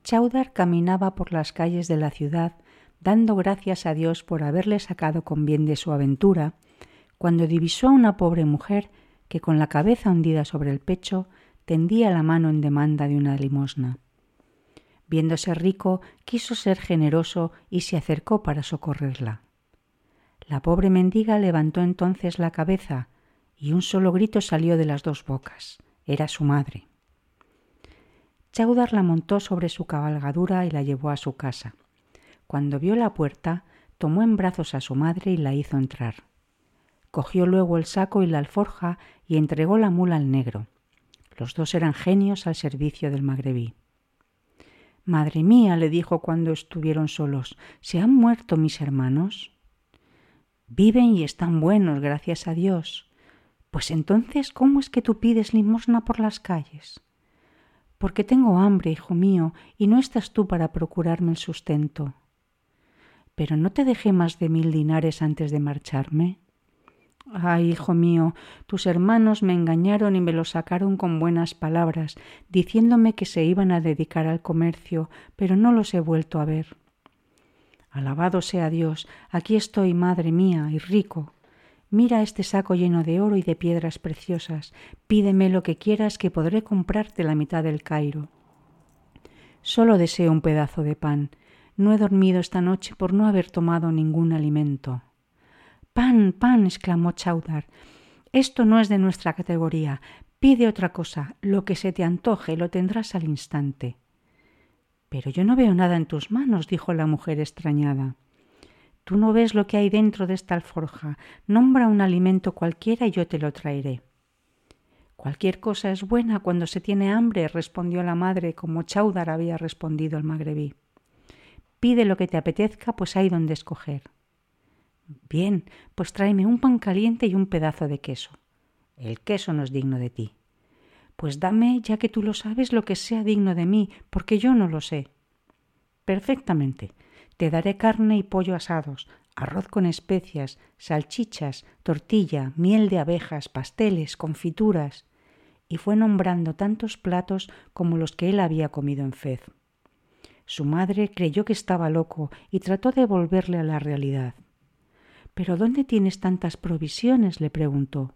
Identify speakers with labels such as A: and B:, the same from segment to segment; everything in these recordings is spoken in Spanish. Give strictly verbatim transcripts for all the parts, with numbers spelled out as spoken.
A: Chaudhar caminaba por las calles de la ciudad dando gracias a Dios por haberle sacado con bien de su aventura, cuando divisó a una pobre mujer que con la cabeza hundida sobre el pecho tendía la mano en demanda de una limosna. Viéndose rico, quiso ser generoso y se acercó para socorrerla. La pobre mendiga levantó entonces la cabeza y un solo grito salió de las dos bocas. Era su madre. Chaudhar la montó sobre su cabalgadura y la llevó a su casa. Cuando vio la puerta, tomó en brazos a su madre y la hizo entrar. Cogió luego el saco y la alforja y entregó la mula al negro. Los dos eran genios al servicio del magrebí. «Madre mía», le dijo cuando estuvieron solos, «¿se han muerto mis hermanos?» «Viven y están buenos, gracias a Dios». «Pues entonces, ¿cómo es que tú pides limosna por las calles?» «Porque tengo hambre, hijo mío, y no estás tú para procurarme el sustento». «¿Pero no te dejé más de mil dinares antes de marcharme?» «Ay, hijo mío, tus hermanos me engañaron y me lo sacaron con buenas palabras, diciéndome que se iban a dedicar al comercio, pero no los he vuelto a ver». «Alabado sea Dios, aquí estoy, madre mía, y rico. Mira este saco lleno de oro y de piedras preciosas. Pídeme lo que quieras que podré comprarte la mitad del Cairo. Solo deseo un pedazo de pan. No he dormido esta noche por no haber tomado ningún alimento». «Pan, pan», exclamó Chaudhar, «esto no es de nuestra categoría. Pide otra cosa, lo que se te antoje, lo tendrás al instante». «Pero yo no veo nada en tus manos», dijo la mujer extrañada. «Tú no ves lo que hay dentro de esta alforja. Nombra un alimento cualquiera y yo te lo traeré». «Cualquier cosa es buena cuando se tiene hambre», respondió la madre, como Chaudhar había respondido al magrebí. «Pide lo que te apetezca, pues hay donde escoger». «Bien, pues tráeme un pan caliente y un pedazo de queso». «El queso no es digno de ti». «Pues dame, ya que tú lo sabes, lo que sea digno de mí, porque yo no lo sé». «Perfectamente. Te daré carne y pollo asados, arroz con especias, salchichas, tortilla, miel de abejas, pasteles, confituras». Y fue nombrando tantos platos como los que él había comido en Fez. Su madre creyó que estaba loco y trató de volverle a la realidad. «¿Pero dónde tienes tantas provisiones?», le preguntó.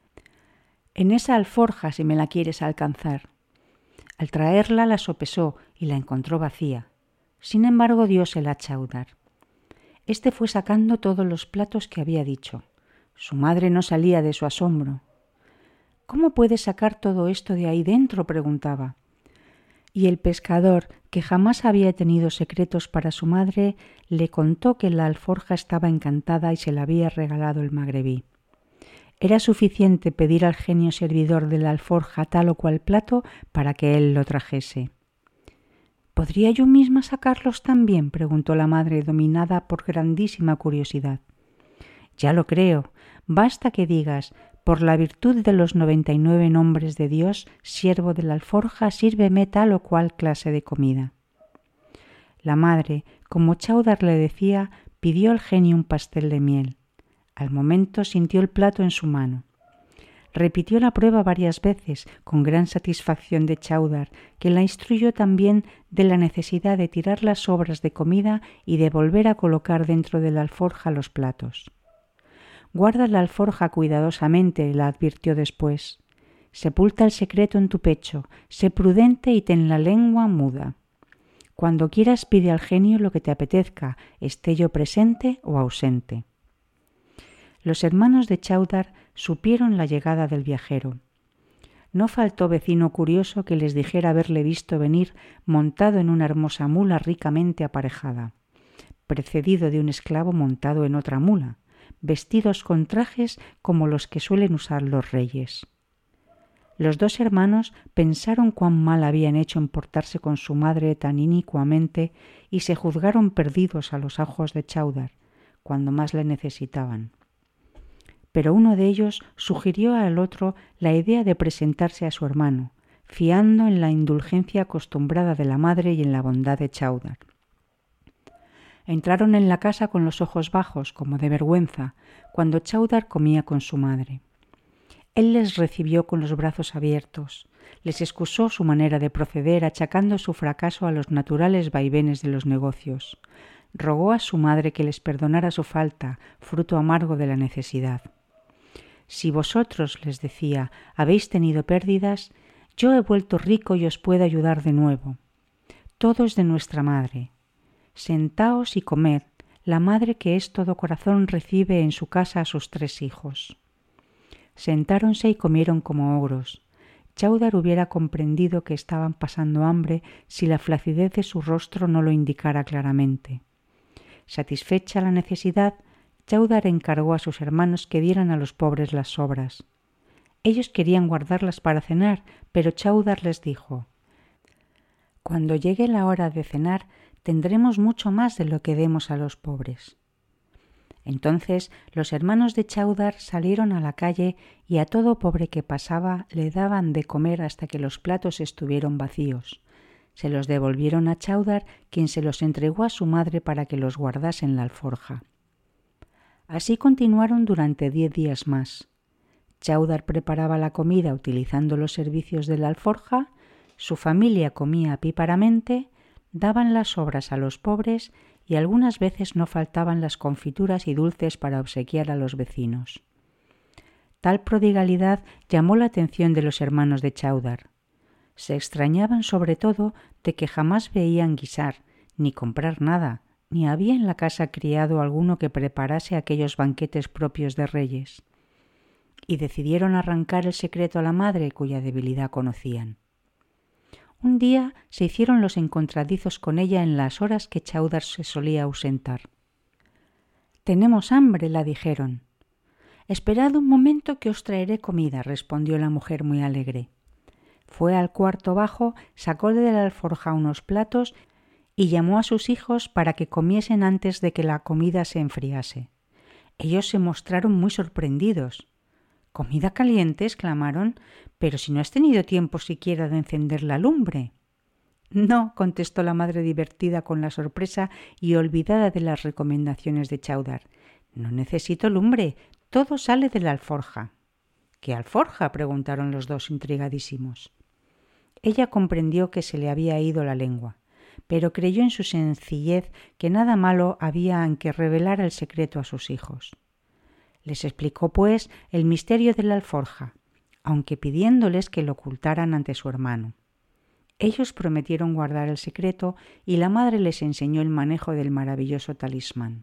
A: «En esa alforja, si me la quieres alcanzar». Al traerla la sopesó y la encontró vacía. Sin embargo, diósela a Chaudhar. Este fue sacando todos los platos que había dicho. Su madre no salía de su asombro. «¿Cómo puedes sacar todo esto de ahí dentro?», preguntaba. Y el pescador, que jamás había tenido secretos para su madre, le contó que la alforja estaba encantada y se la había regalado el magrebí. Era suficiente pedir al genio servidor de la alforja tal o cual plato para que él lo trajese. «¿Podría yo misma sacarlos también?», preguntó la madre, dominada por grandísima curiosidad. «Ya lo creo. Basta que digas: por la virtud de los noventa y nueve nombres de Dios, siervo de la alforja, sírveme tal o cual clase de comida». La madre, como Chaudhar le decía, pidió al genio un pastel de miel. Al momento sintió el plato en su mano. Repitió la prueba varias veces, con gran satisfacción de Chaudhar, que la instruyó también de la necesidad de tirar las sobras de comida y de volver a colocar dentro de la alforja los platos. «Guarda la alforja cuidadosamente», la advirtió después. «Sepulta el secreto en tu pecho, sé prudente y ten la lengua muda. Cuando quieras pide al genio lo que te apetezca, esté yo presente o ausente». Los hermanos de Chaudhar supieron la llegada del viajero. No faltó vecino curioso que les dijera haberle visto venir montado en una hermosa mula ricamente aparejada, precedido de un esclavo montado en otra mula, vestidos con trajes como los que suelen usar los reyes. Los dos hermanos pensaron cuán mal habían hecho en portarse con su madre tan inicuamente y se juzgaron perdidos a los ojos de Chaudhar, cuando más le necesitaban. Pero uno de ellos sugirió al otro la idea de presentarse a su hermano, fiando en la indulgencia acostumbrada de la madre y en la bondad de Chaudhar. Entraron en la casa con los ojos bajos, como de vergüenza, cuando Chaudhar comía con su madre. Él les recibió con los brazos abiertos. les excusó su manera de proceder achacando su fracaso a los naturales vaivenes de los negocios. Rogó a su madre que les perdonara su falta, fruto amargo de la necesidad. «Si vosotros», les decía, «habéis tenido pérdidas, yo he vuelto rico y os puedo ayudar de nuevo. Todo es de nuestra madre. Sentaos y comed, la madre que es todo corazón recibe en su casa a sus tres hijos». Sentáronse y comieron como ogros. Chaudhar hubiera comprendido que estaban pasando hambre si la flacidez de su rostro no lo indicara claramente. Satisfecha la necesidad, Chaudhar encargó a sus hermanos que dieran a los pobres las sobras. Ellos querían guardarlas para cenar, pero Chaudhar les dijo: «Cuando llegue la hora de cenar, tendremos mucho más de lo que demos a los pobres». Entonces los hermanos de Chaudhar salieron a la calle y a todo pobre que pasaba le daban de comer hasta que los platos estuvieron vacíos. Se los devolvieron a Chaudhar, quien se los entregó a su madre para que los guardase en la alforja. Así continuaron durante diez días más. Chaudhar preparaba la comida utilizando los servicios de la alforja, su familia comía píparamente, daban las sobras a los pobres y algunas veces no faltaban las confituras y dulces para obsequiar a los vecinos. Tal prodigalidad llamó la atención de los hermanos de Chaudhar. Se extrañaban sobre todo de que jamás veían guisar, ni comprar nada, ni había en la casa criado alguno que preparase aquellos banquetes propios de reyes. Y decidieron arrancar el secreto a la madre cuya debilidad conocían. Un día se hicieron los encontradizos con ella en las horas que Chaudhar se solía ausentar. «Tenemos hambre», la dijeron. «Esperad un momento que os traeré comida», respondió la mujer muy alegre. Fue al cuarto bajo, sacó de la alforja unos platos y llamó a sus hijos para que comiesen antes de que la comida se enfriase. Ellos se mostraron muy sorprendidos. «¿Comida caliente?», exclamaron. «Pero si no has tenido tiempo siquiera de encender la lumbre». «No», contestó la madre divertida con la sorpresa y olvidada de las recomendaciones de Chaudhar. «No necesito lumbre, todo sale de la alforja». «¿Qué alforja?», preguntaron los dos intrigadísimos. Ella comprendió que se le había ido la lengua, pero creyó en su sencillez que nada malo había en que revelara el secreto a sus hijos. Les explicó, pues, el misterio de la alforja, aunque pidiéndoles que lo ocultaran ante su hermano. Ellos prometieron guardar el secreto y la madre les enseñó el manejo del maravilloso talismán.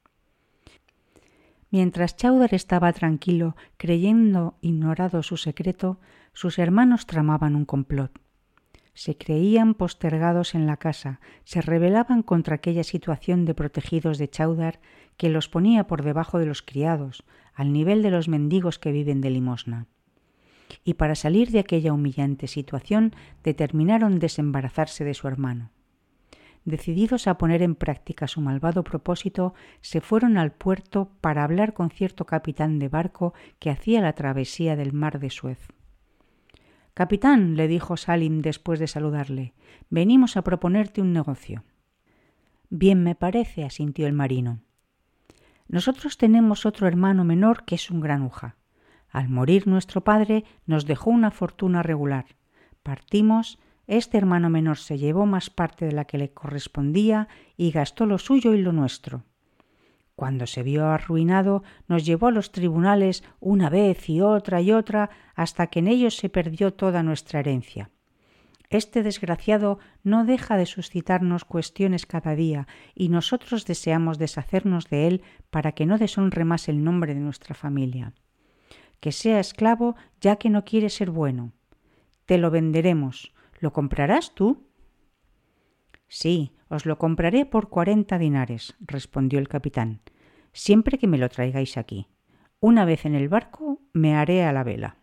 A: Mientras Chaudhar estaba tranquilo, creyendo ignorado su secreto, sus hermanos tramaban un complot. Se creían postergados en la casa, se rebelaban contra aquella situación de protegidos de Chaudhar que los ponía por debajo de los criados, al nivel de los mendigos que viven de limosna. Y para salir de aquella humillante situación determinaron desembarazarse de su hermano. Decididos a poner en práctica su malvado propósito, se fueron al puerto para hablar con cierto capitán de barco que hacía la travesía del mar de Suez. «Capitán», le dijo Salim después de saludarle, «venimos a proponerte un negocio». «Bien me parece», asintió el marino. «Nosotros tenemos otro hermano menor que es un granuja. Al morir nuestro padre nos dejó una fortuna regular. Partimos, este hermano menor se llevó más parte de la que le correspondía y gastó lo suyo y lo nuestro. Cuando se vio arruinado, nos llevó a los tribunales una vez y otra y otra hasta que en ellos se perdió toda nuestra herencia. Este desgraciado no deja de suscitarnos cuestiones cada día y nosotros deseamos deshacernos de él para que no deshonre más el nombre de nuestra familia. Que sea esclavo ya que no quiere ser bueno. Te lo venderemos. ¿Lo comprarás tú?» «Sí, os lo compraré por cuarenta dinares», respondió el capitán, «siempre que me lo traigáis aquí. Una vez en el barco me haré a la vela».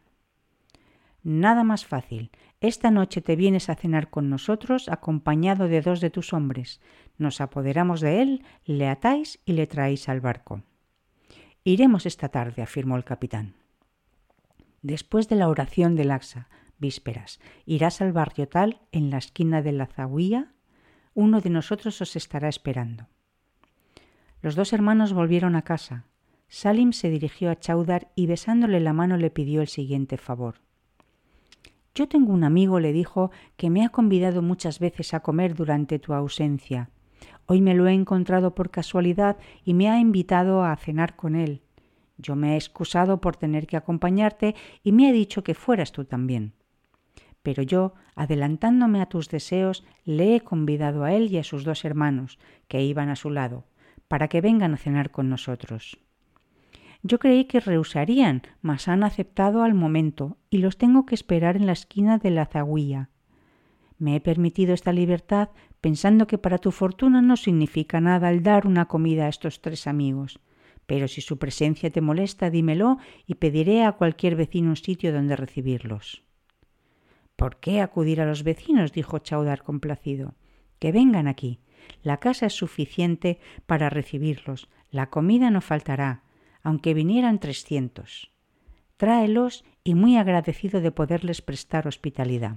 A: «Nada más fácil. Esta noche te vienes a cenar con nosotros acompañado de dos de tus hombres. Nos apoderamos de él, le atáis y le traéis al barco». «Iremos esta tarde», afirmó el capitán. «Después de la oración del Aqsa, vísperas, irás al barrio tal, en la esquina de la Zahuía. Uno de nosotros os estará esperando». Los dos hermanos volvieron a casa. Salim se dirigió a Chaudhar y besándole la mano le pidió el siguiente favor. Yo tengo un amigo, le dijo, que me ha convidado muchas veces a comer durante tu ausencia. Hoy me lo he encontrado por casualidad y me ha invitado a cenar con él. Yo me he excusado por tener que acompañarte y me ha dicho que fueras tú también. Pero yo, adelantándome a tus deseos, le he convidado a él y a sus dos hermanos, que iban a su lado, para que vengan a cenar con nosotros. Yo creí que rehusarían, mas han aceptado al momento y los tengo que esperar en la esquina de la zaguilla. Me he permitido esta libertad pensando que para tu fortuna no significa nada el dar una comida a estos tres amigos. Pero si su presencia te molesta, dímelo y pediré a cualquier vecino un sitio donde recibirlos. ¿Por qué acudir a los vecinos?, dijo Chaudhar complacido. Que vengan aquí. La casa es suficiente para recibirlos. La comida no faltará, aunque vinieran trescientos. Tráelos y muy agradecido de poderles prestar hospitalidad.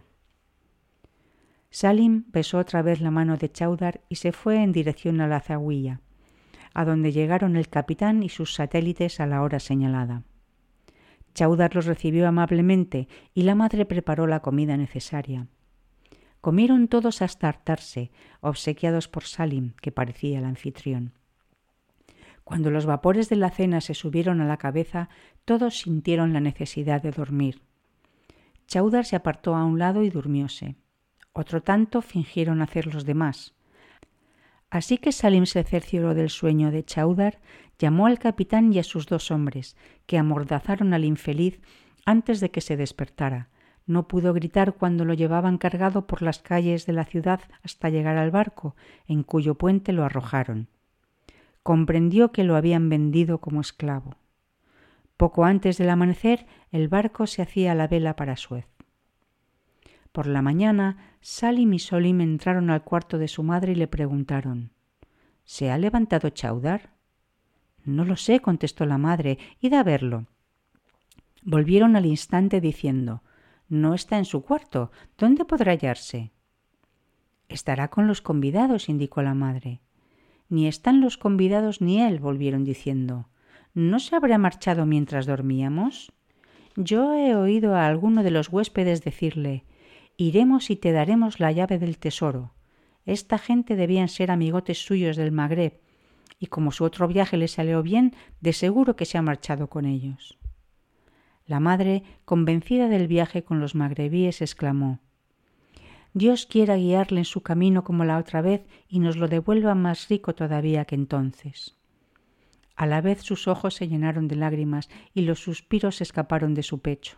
A: Salim besó otra vez la mano de Chaudhar y se fue en dirección a la zaguilla, a donde llegaron el capitán y sus satélites a la hora señalada. Chaudhar los recibió amablemente y la madre preparó la comida necesaria. Comieron todos hasta hartarse, obsequiados por Salim, que parecía el anfitrión. Cuando los vapores de la cena se subieron a la cabeza, todos sintieron la necesidad de dormir. Chaudhar se apartó a un lado y durmióse. Otro tanto fingieron hacer los demás. Así que Salim se cercioró del sueño de Chaudhar, llamó al capitán y a sus dos hombres, que amordazaron al infeliz antes de que se despertara. No pudo gritar cuando lo llevaban cargado por las calles de la ciudad hasta llegar al barco, en cuyo puente lo arrojaron. Comprendió que lo habían vendido como esclavo. Poco antes del amanecer, el barco se hacía a la vela para Suez. Por la mañana, Salim y Solim entraron al cuarto de su madre y le preguntaron: ¿Se ha levantado Chaudhar? No lo sé, contestó la madre, id a verlo. Volvieron al instante diciendo: no está en su cuarto, ¿dónde podrá hallarse? Estará con los convidados, indicó la madre. Ni están los convidados ni él, volvieron diciendo. ¿No se habrá marchado mientras dormíamos? Yo he oído a alguno de los huéspedes decirle: iremos y te daremos la llave del tesoro. Esta gente debían ser amigotes suyos del Magreb, y como su otro viaje le salió bien, de seguro que se ha marchado con ellos. La madre, convencida del viaje con los magrebíes, exclamó: Dios quiera guiarle en su camino como la otra vez y nos lo devuelva más rico todavía que entonces. A la vez sus ojos se llenaron de lágrimas y los suspiros escaparon de su pecho.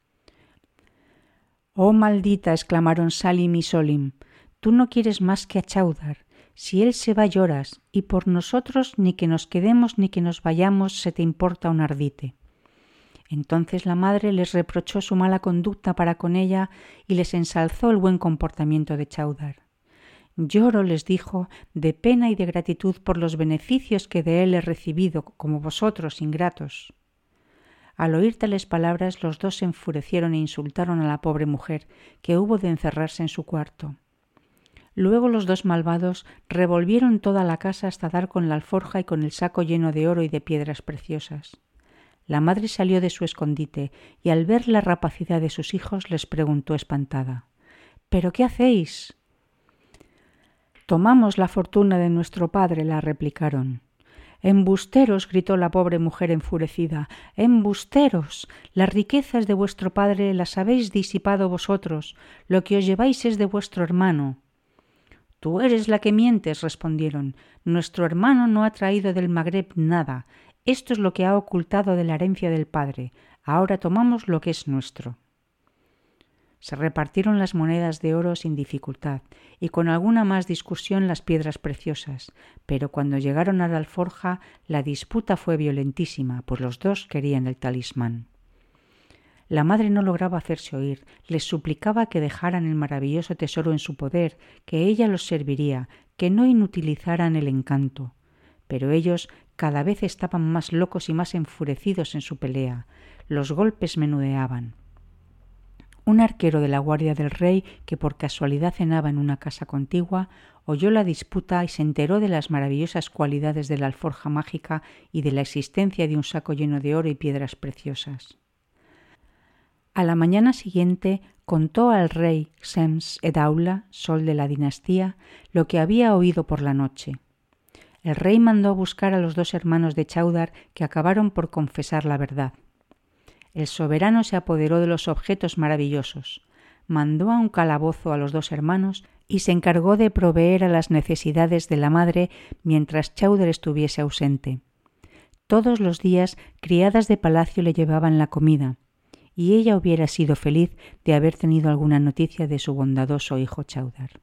A: «Oh, maldita», exclamaron Salim y Solim, «tú no quieres más que a Chaudhar. Si él se va lloras, y por nosotros ni que nos quedemos ni que nos vayamos se te importa un ardite». Entonces la madre les reprochó su mala conducta para con ella y les ensalzó el buen comportamiento de Chaudhar. «Lloro», les dijo, «de pena y de gratitud por los beneficios que de él he recibido, como vosotros, ingratos». Al oír tales palabras, los dos se enfurecieron e insultaron a la pobre mujer, que hubo de encerrarse en su cuarto. Luego los dos malvados revolvieron toda la casa hasta dar con la alforja y con el saco lleno de oro y de piedras preciosas. La madre salió de su escondite y al ver la rapacidad de sus hijos les preguntó espantada: «¿Pero qué hacéis?» «Tomamos la fortuna de nuestro padre», la replicaron. «¡Embusteros!», gritó la pobre mujer enfurecida. «¡Embusteros! Las riquezas de vuestro padre las habéis disipado vosotros. Lo que os lleváis es de vuestro hermano». «Tú eres la que mientes», respondieron. «Nuestro hermano no ha traído del Magreb nada. Esto es lo que ha ocultado de la herencia del padre. Ahora tomamos lo que es nuestro». Se repartieron las monedas de oro sin dificultad y con alguna más discusión las piedras preciosas, pero cuando llegaron a la alforja la disputa fue violentísima, pues los dos querían el talismán. La madre no lograba hacerse oír, les suplicaba que dejaran el maravilloso tesoro en su poder, que ella los serviría, que no inutilizaran el encanto. Pero ellos cada vez estaban más locos y más enfurecidos en su pelea. Los golpes menudeaban. Un arquero de la guardia del rey, que por casualidad cenaba en una casa contigua, oyó la disputa y se enteró de las maravillosas cualidades de la alforja mágica y de la existencia de un saco lleno de oro y piedras preciosas. A la mañana siguiente contó al rey Shams-Edaula, sol de la dinastía, lo que había oído por la noche. El rey mandó buscar a los dos hermanos de Chaudhar, que acabaron por confesar la verdad. El soberano se apoderó de los objetos maravillosos, mandó a un calabozo a los dos hermanos y se encargó de proveer a las necesidades de la madre mientras Chaudhar estuviese ausente. Todos los días criadas de palacio le llevaban la comida, y ella hubiera sido feliz de haber tenido alguna noticia de su bondadoso hijo Chaudhar.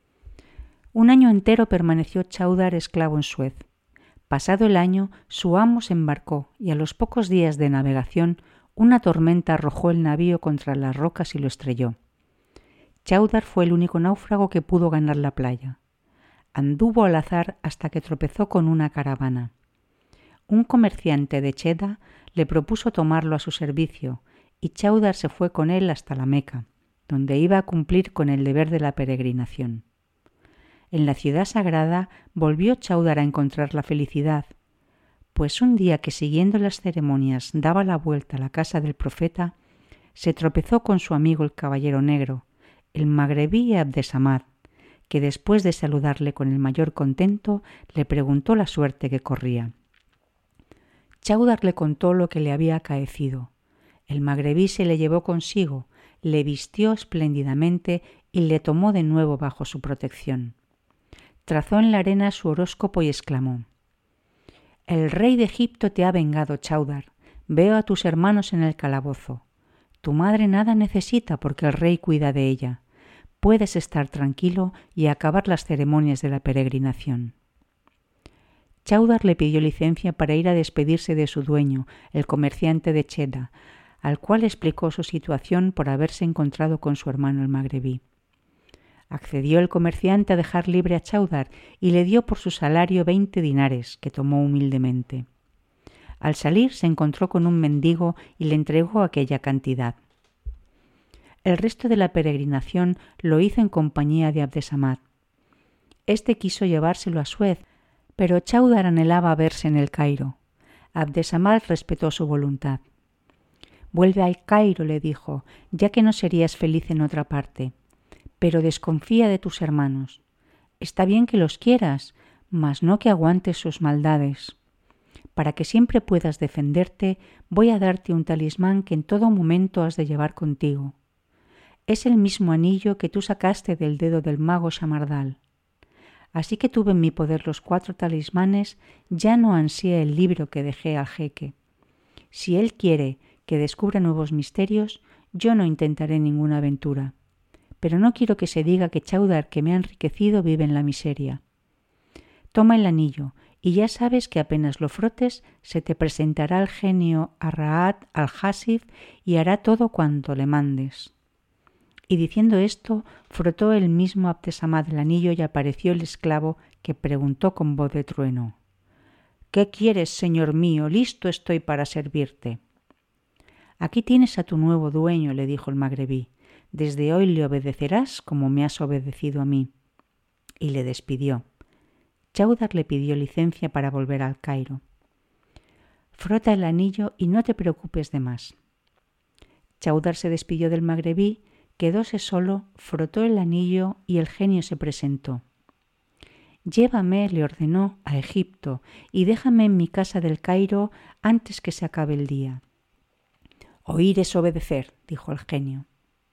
A: Un año entero permaneció Chaudhar esclavo en Suez. Pasado el año, su amo se embarcó y a los pocos días de navegación una tormenta arrojó el navío contra las rocas y lo estrelló. Chaudhar fue el único náufrago que pudo ganar la playa. Anduvo al azar hasta que tropezó con una caravana. Un comerciante de Cheda le propuso tomarlo a su servicio y Chaudhar se fue con él hasta la Meca, donde iba a cumplir con el deber de la peregrinación. En la ciudad sagrada volvió Chaudhar a encontrar la felicidad, pues un día que siguiendo las ceremonias daba la vuelta a la casa del profeta, se tropezó con su amigo el caballero negro, el magrebí Abdesamad, que después de saludarle con el mayor contento le preguntó la suerte que corría. Chaudhar le contó lo que le había acaecido. El magrebí se le llevó consigo, le vistió espléndidamente y le tomó de nuevo bajo su protección. Trazó en la arena su horóscopo y exclamó: «El rey de Egipto te ha vengado, Chaudhar. Veo a tus hermanos en el calabozo. Tu madre nada necesita porque el rey cuida de ella. Puedes estar tranquilo y acabar las ceremonias de la peregrinación». Chaudhar le pidió licencia para ir a despedirse de su dueño, el comerciante de Cheda, al cual explicó su situación por haberse encontrado con su hermano el magrebí. Accedió el comerciante a dejar libre a Chaudhar y le dio por su salario veinte dinares, que tomó humildemente. Al salir se encontró con un mendigo y le entregó aquella cantidad. El resto de la peregrinación lo hizo en compañía de Abdesamad. Este quiso llevárselo a Suez, pero Chaudhar anhelaba verse en el Cairo. Abdesamad respetó su voluntad. «Vuelve al Cairo», le dijo, «ya que no serías feliz en otra parte. Pero desconfía de tus hermanos. Está bien que los quieras, mas no que aguantes sus maldades. Para que siempre puedas defenderte, voy a darte un talismán que en todo momento has de llevar contigo. Es el mismo anillo que tú sacaste del dedo del mago Shamardal. Así que tuve en mi poder los cuatro talismanes, ya no ansié el libro que dejé al jeque. Si él quiere que descubra nuevos misterios, yo no intentaré ninguna aventura. Pero no quiero que se diga que Chaudhar, que me ha enriquecido, vive en la miseria. Toma el anillo, y ya sabes que apenas lo frotes, se te presentará el genio Arraat al-Hasif y hará todo cuanto le mandes». Y diciendo esto, frotó el mismo Abdesamad el anillo y apareció el esclavo, que preguntó con voz de trueno: «¿Qué quieres, señor mío? Listo estoy para servirte». «Aquí tienes a tu nuevo dueño», le dijo el magrebí. «Desde hoy le obedecerás como me has obedecido a mí». Y le despidió. Chaudhar le pidió licencia para volver al Cairo. «Frota el anillo y no te preocupes de más». Chaudhar se despidió del magrebí, quedóse solo, frotó el anillo y el genio se presentó. «Llévame», le ordenó, «a Egipto y déjame en mi casa del Cairo antes que se acabe el día». «Oír es obedecer», dijo el genio.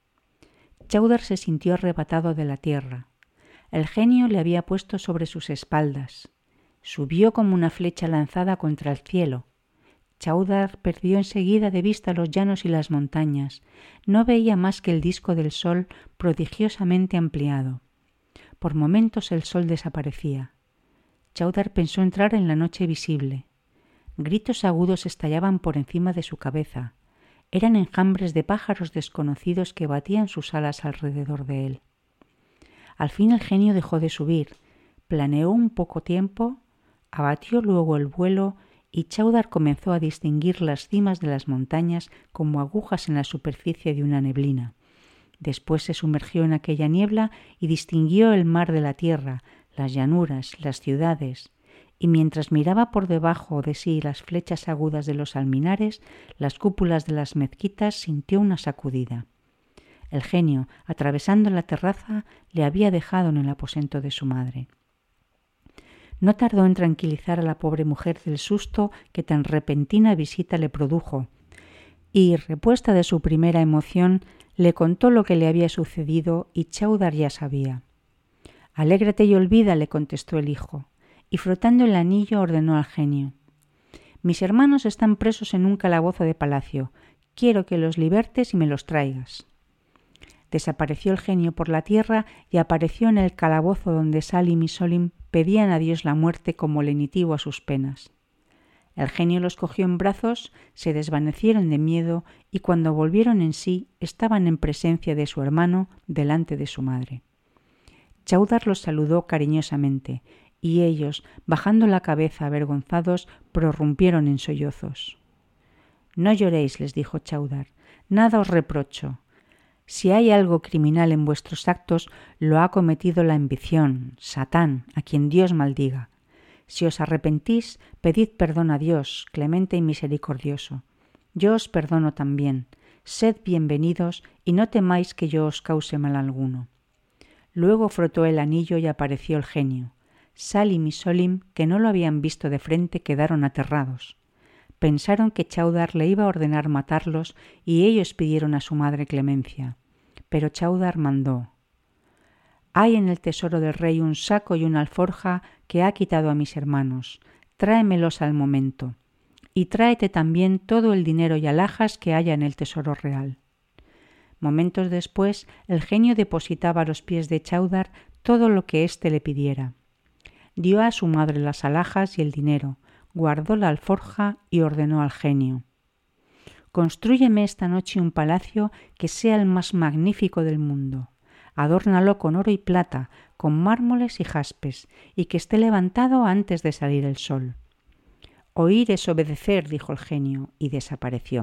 A: Chaudhar se sintió arrebatado de la tierra. El genio le había puesto sobre sus espaldas. Subió como una flecha lanzada contra el cielo. Chaudhar perdió enseguida de vista los llanos y las montañas. No veía más que el disco del sol prodigiosamente ampliado. Por momentos el sol desaparecía. Chaudhar pensó entrar en la noche visible. Gritos agudos estallaban por encima de su cabeza. Eran enjambres de pájaros desconocidos que batían sus alas alrededor de él. Al fin el genio dejó de subir, planeó un poco tiempo, abatió luego el vuelo y Chaudhar comenzó a distinguir las cimas de las montañas como agujas en la superficie de una neblina. Después se sumergió en aquella niebla y distinguió el mar de la tierra, las llanuras, las ciudades, y mientras miraba por debajo de sí las flechas agudas de los alminares, las cúpulas de las mezquitas, sintió una sacudida. El genio, atravesando la terraza, le había dejado en el aposento de su madre. No tardó en tranquilizar a la pobre mujer del susto que tan repentina visita le produjo, y, repuesta de su primera emoción, le contó lo que le había sucedido y Chaudhar ya sabía. «Alégrate y olvida», le contestó el hijo, y frotando el anillo ordenó al genio: «Mis hermanos están presos en un calabozo de palacio. Quiero que los libertes y me los traigas». Desapareció el genio por la tierra y apareció en el calabozo donde Salim y Solim pedían a Dios la muerte como lenitivo a sus penas. El genio los cogió en brazos, se desvanecieron de miedo y cuando volvieron en sí estaban en presencia de su hermano delante de su madre. Chaudhar los saludó cariñosamente y ellos, bajando la cabeza avergonzados, prorrumpieron en sollozos. «No lloréis», les dijo Chaudhar, «nada os reprocho. Si hay algo criminal en vuestros actos, lo ha cometido la ambición, Satán, a quien Dios maldiga. Si os arrepentís, pedid perdón a Dios, clemente y misericordioso. Yo os perdono también. Sed bienvenidos y no temáis que yo os cause mal alguno». Luego frotó el anillo y apareció el genio. Salim y Solim, que no lo habían visto de frente, quedaron aterrados. Pensaron que Chaudhar le iba a ordenar matarlos y ellos pidieron a su madre clemencia. Pero Chaudhar mandó: «Hay en el tesoro del rey un saco y una alforja que ha quitado a mis hermanos. Tráemelos al momento. Y tráete también todo el dinero y alhajas que haya en el tesoro real». Momentos después, el genio depositaba a los pies de Chaudhar todo lo que éste le pidiera. Dio a su madre las alhajas y el dinero, guardó la alforja y ordenó al genio: «Constrúyeme esta noche un palacio que sea el más magnífico del mundo. Adórnalo con oro y plata, con mármoles y jaspes, y que esté levantado antes de salir el sol». «Oír es obedecer», dijo el genio, y desapareció.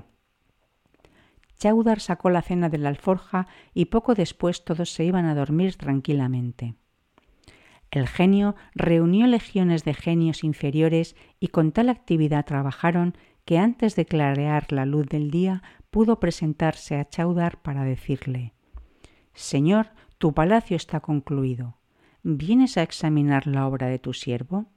A: Chaudhar sacó la cena de la alforja y poco después todos se iban a dormir tranquilamente. El genio reunió legiones de genios inferiores y con tal actividad trabajaron que antes de clarear la luz del día pudo presentarse a Chaudhar para decirle: «Señor, tu palacio está concluido. ¿Vienes a examinar la obra de tu siervo?».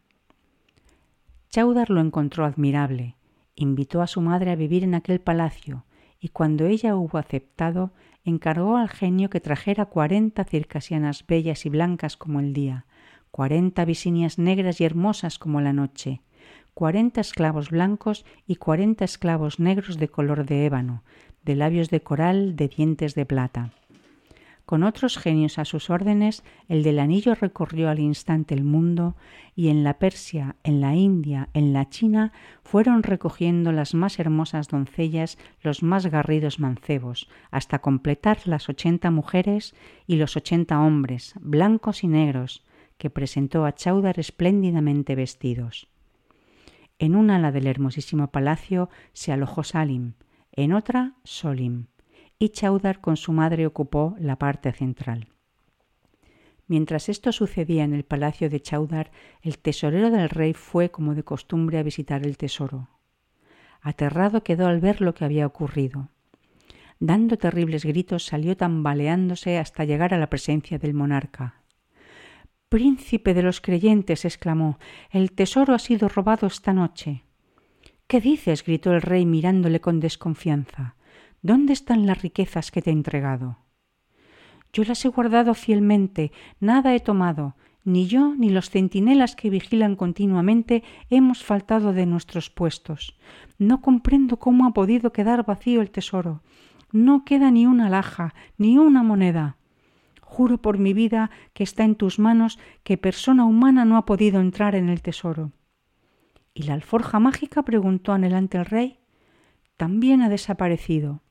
A: Chaudhar lo encontró admirable, invitó a su madre a vivir en aquel palacio y cuando ella hubo aceptado, encargó al genio que trajera cuarenta circasianas bellas y blancas como el día, cuarenta visinias negras y hermosas como la noche, cuarenta esclavos blancos y cuarenta esclavos negros de color de ébano, de labios de coral, de dientes de plata. Con otros genios a sus órdenes, el del anillo recorrió al instante el mundo y en la Persia, en la India, en la China, fueron recogiendo las más hermosas doncellas, los más garridos mancebos, hasta completar las ochenta mujeres y los ochenta hombres, blancos y negros, que presentó a Chaudhar espléndidamente vestidos. En una ala del hermosísimo palacio se alojó Salim, en otra Solim, y Chaudhar con su madre ocupó la parte central. Mientras esto sucedía en el palacio de Chaudhar, el tesorero del rey fue, como de costumbre, a visitar el tesoro. Aterrado quedó al ver lo que había ocurrido. Dando terribles gritos, salió tambaleándose hasta llegar a la presencia del monarca. «Príncipe de los creyentes», exclamó, «el tesoro ha sido robado esta noche». «¿Qué dices?», gritó el rey mirándole con desconfianza. «¿Dónde están las riquezas que te he entregado?». «Yo las he guardado fielmente, nada he tomado. Ni yo ni los centinelas que vigilan continuamente hemos faltado de nuestros puestos. No comprendo cómo ha podido quedar vacío el tesoro. No queda ni una alhaja, ni una moneda. Juro por mi vida que está en tus manos que persona humana no ha podido entrar en el tesoro». «¿Y la alforja mágica?», preguntó anhelante el rey. «También ha desaparecido».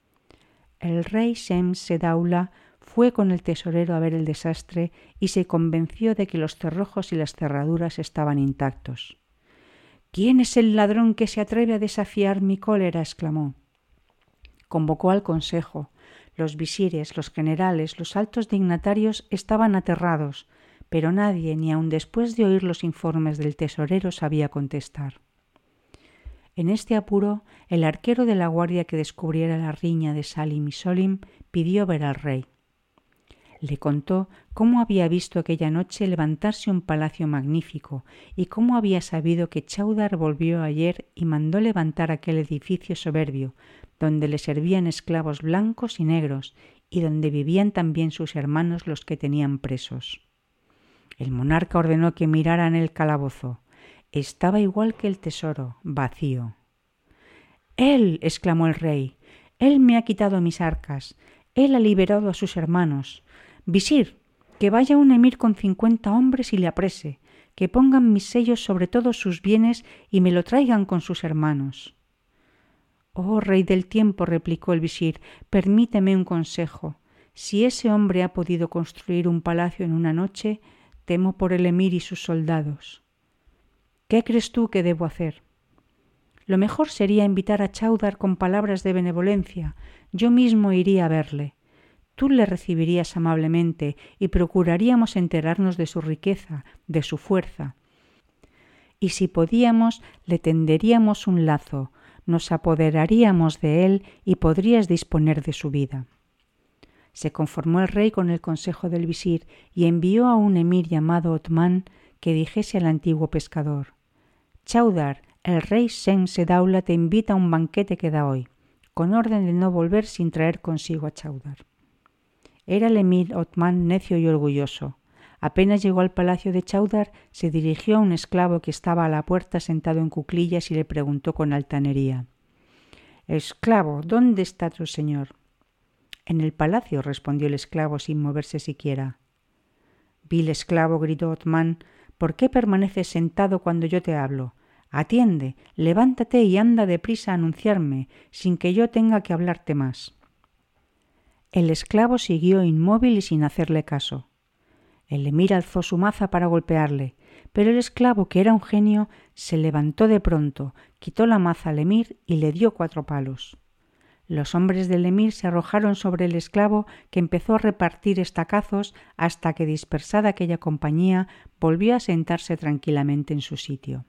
A: El rey Shemse-Daula fue con el tesorero a ver el desastre y se convenció de que los cerrojos y las cerraduras estaban intactos. «¿Quién es el ladrón que se atreve a desafiar mi cólera?», exclamó. Convocó al consejo. Los visires, los generales, los altos dignatarios estaban aterrados, pero nadie, ni aun después de oír los informes del tesorero, sabía contestar. En este apuro, el arquero de la guardia que descubriera la riña de Salim y Solim pidió ver al rey. Le contó cómo había visto aquella noche levantarse un palacio magnífico y cómo había sabido que Chaudhar volvió ayer y mandó levantar aquel edificio soberbio, donde le servían esclavos blancos y negros y donde vivían también sus hermanos los que tenían presos. El monarca ordenó que miraran el calabozo. Estaba igual que el tesoro, vacío. «¡Él!», exclamó el rey. «¡Él me ha quitado mis arcas! Él ha liberado a sus hermanos! Visir, que vaya un emir con cincuenta hombres y le aprese, que pongan mis sellos sobre todos sus bienes y me lo traigan con sus hermanos». «Oh, rey del tiempo», replicó el visir, «permíteme un consejo. Si ese hombre ha podido construir un palacio en una noche, temo por el emir y sus soldados. ¿Qué crees tú que debo hacer?» «Lo mejor sería invitar a Chaudhar con palabras de benevolencia. Yo mismo iría a verle. Tú le recibirías amablemente y procuraríamos enterarnos de su riqueza, de su fuerza. Y si podíamos, le tenderíamos un lazo, nos apoderaríamos de él y podrías disponer de su vida». Se conformó el rey con el consejo del visir y envió a un emir llamado Othman que dijese al antiguo pescador: «Chaudhar, el rey Shemseddawla te invita a un banquete que da hoy, con orden de no volver sin traer consigo a Chaudhar». Era el emir Othman necio y orgulloso. Apenas llegó al palacio de Chaudhar, se dirigió a un esclavo que estaba a la puerta sentado en cuclillas y le preguntó con altanería: «Esclavo, ¿dónde está tu señor?». «En el palacio», respondió el esclavo sin moverse siquiera. «Vil esclavo», gritó Othman, «¿por qué permaneces sentado cuando yo te hablo? Atiende, levántate y anda deprisa a anunciarme, sin que yo tenga que hablarte más». El esclavo siguió inmóvil y sin hacerle caso. El emir alzó su maza para golpearle, pero el esclavo, que era un genio, se levantó de pronto, quitó la maza al emir y le dio cuatro palos. Los hombres del emir se arrojaron sobre el esclavo, que empezó a repartir estacazos hasta que, dispersada aquella compañía, volvió a sentarse tranquilamente en su sitio.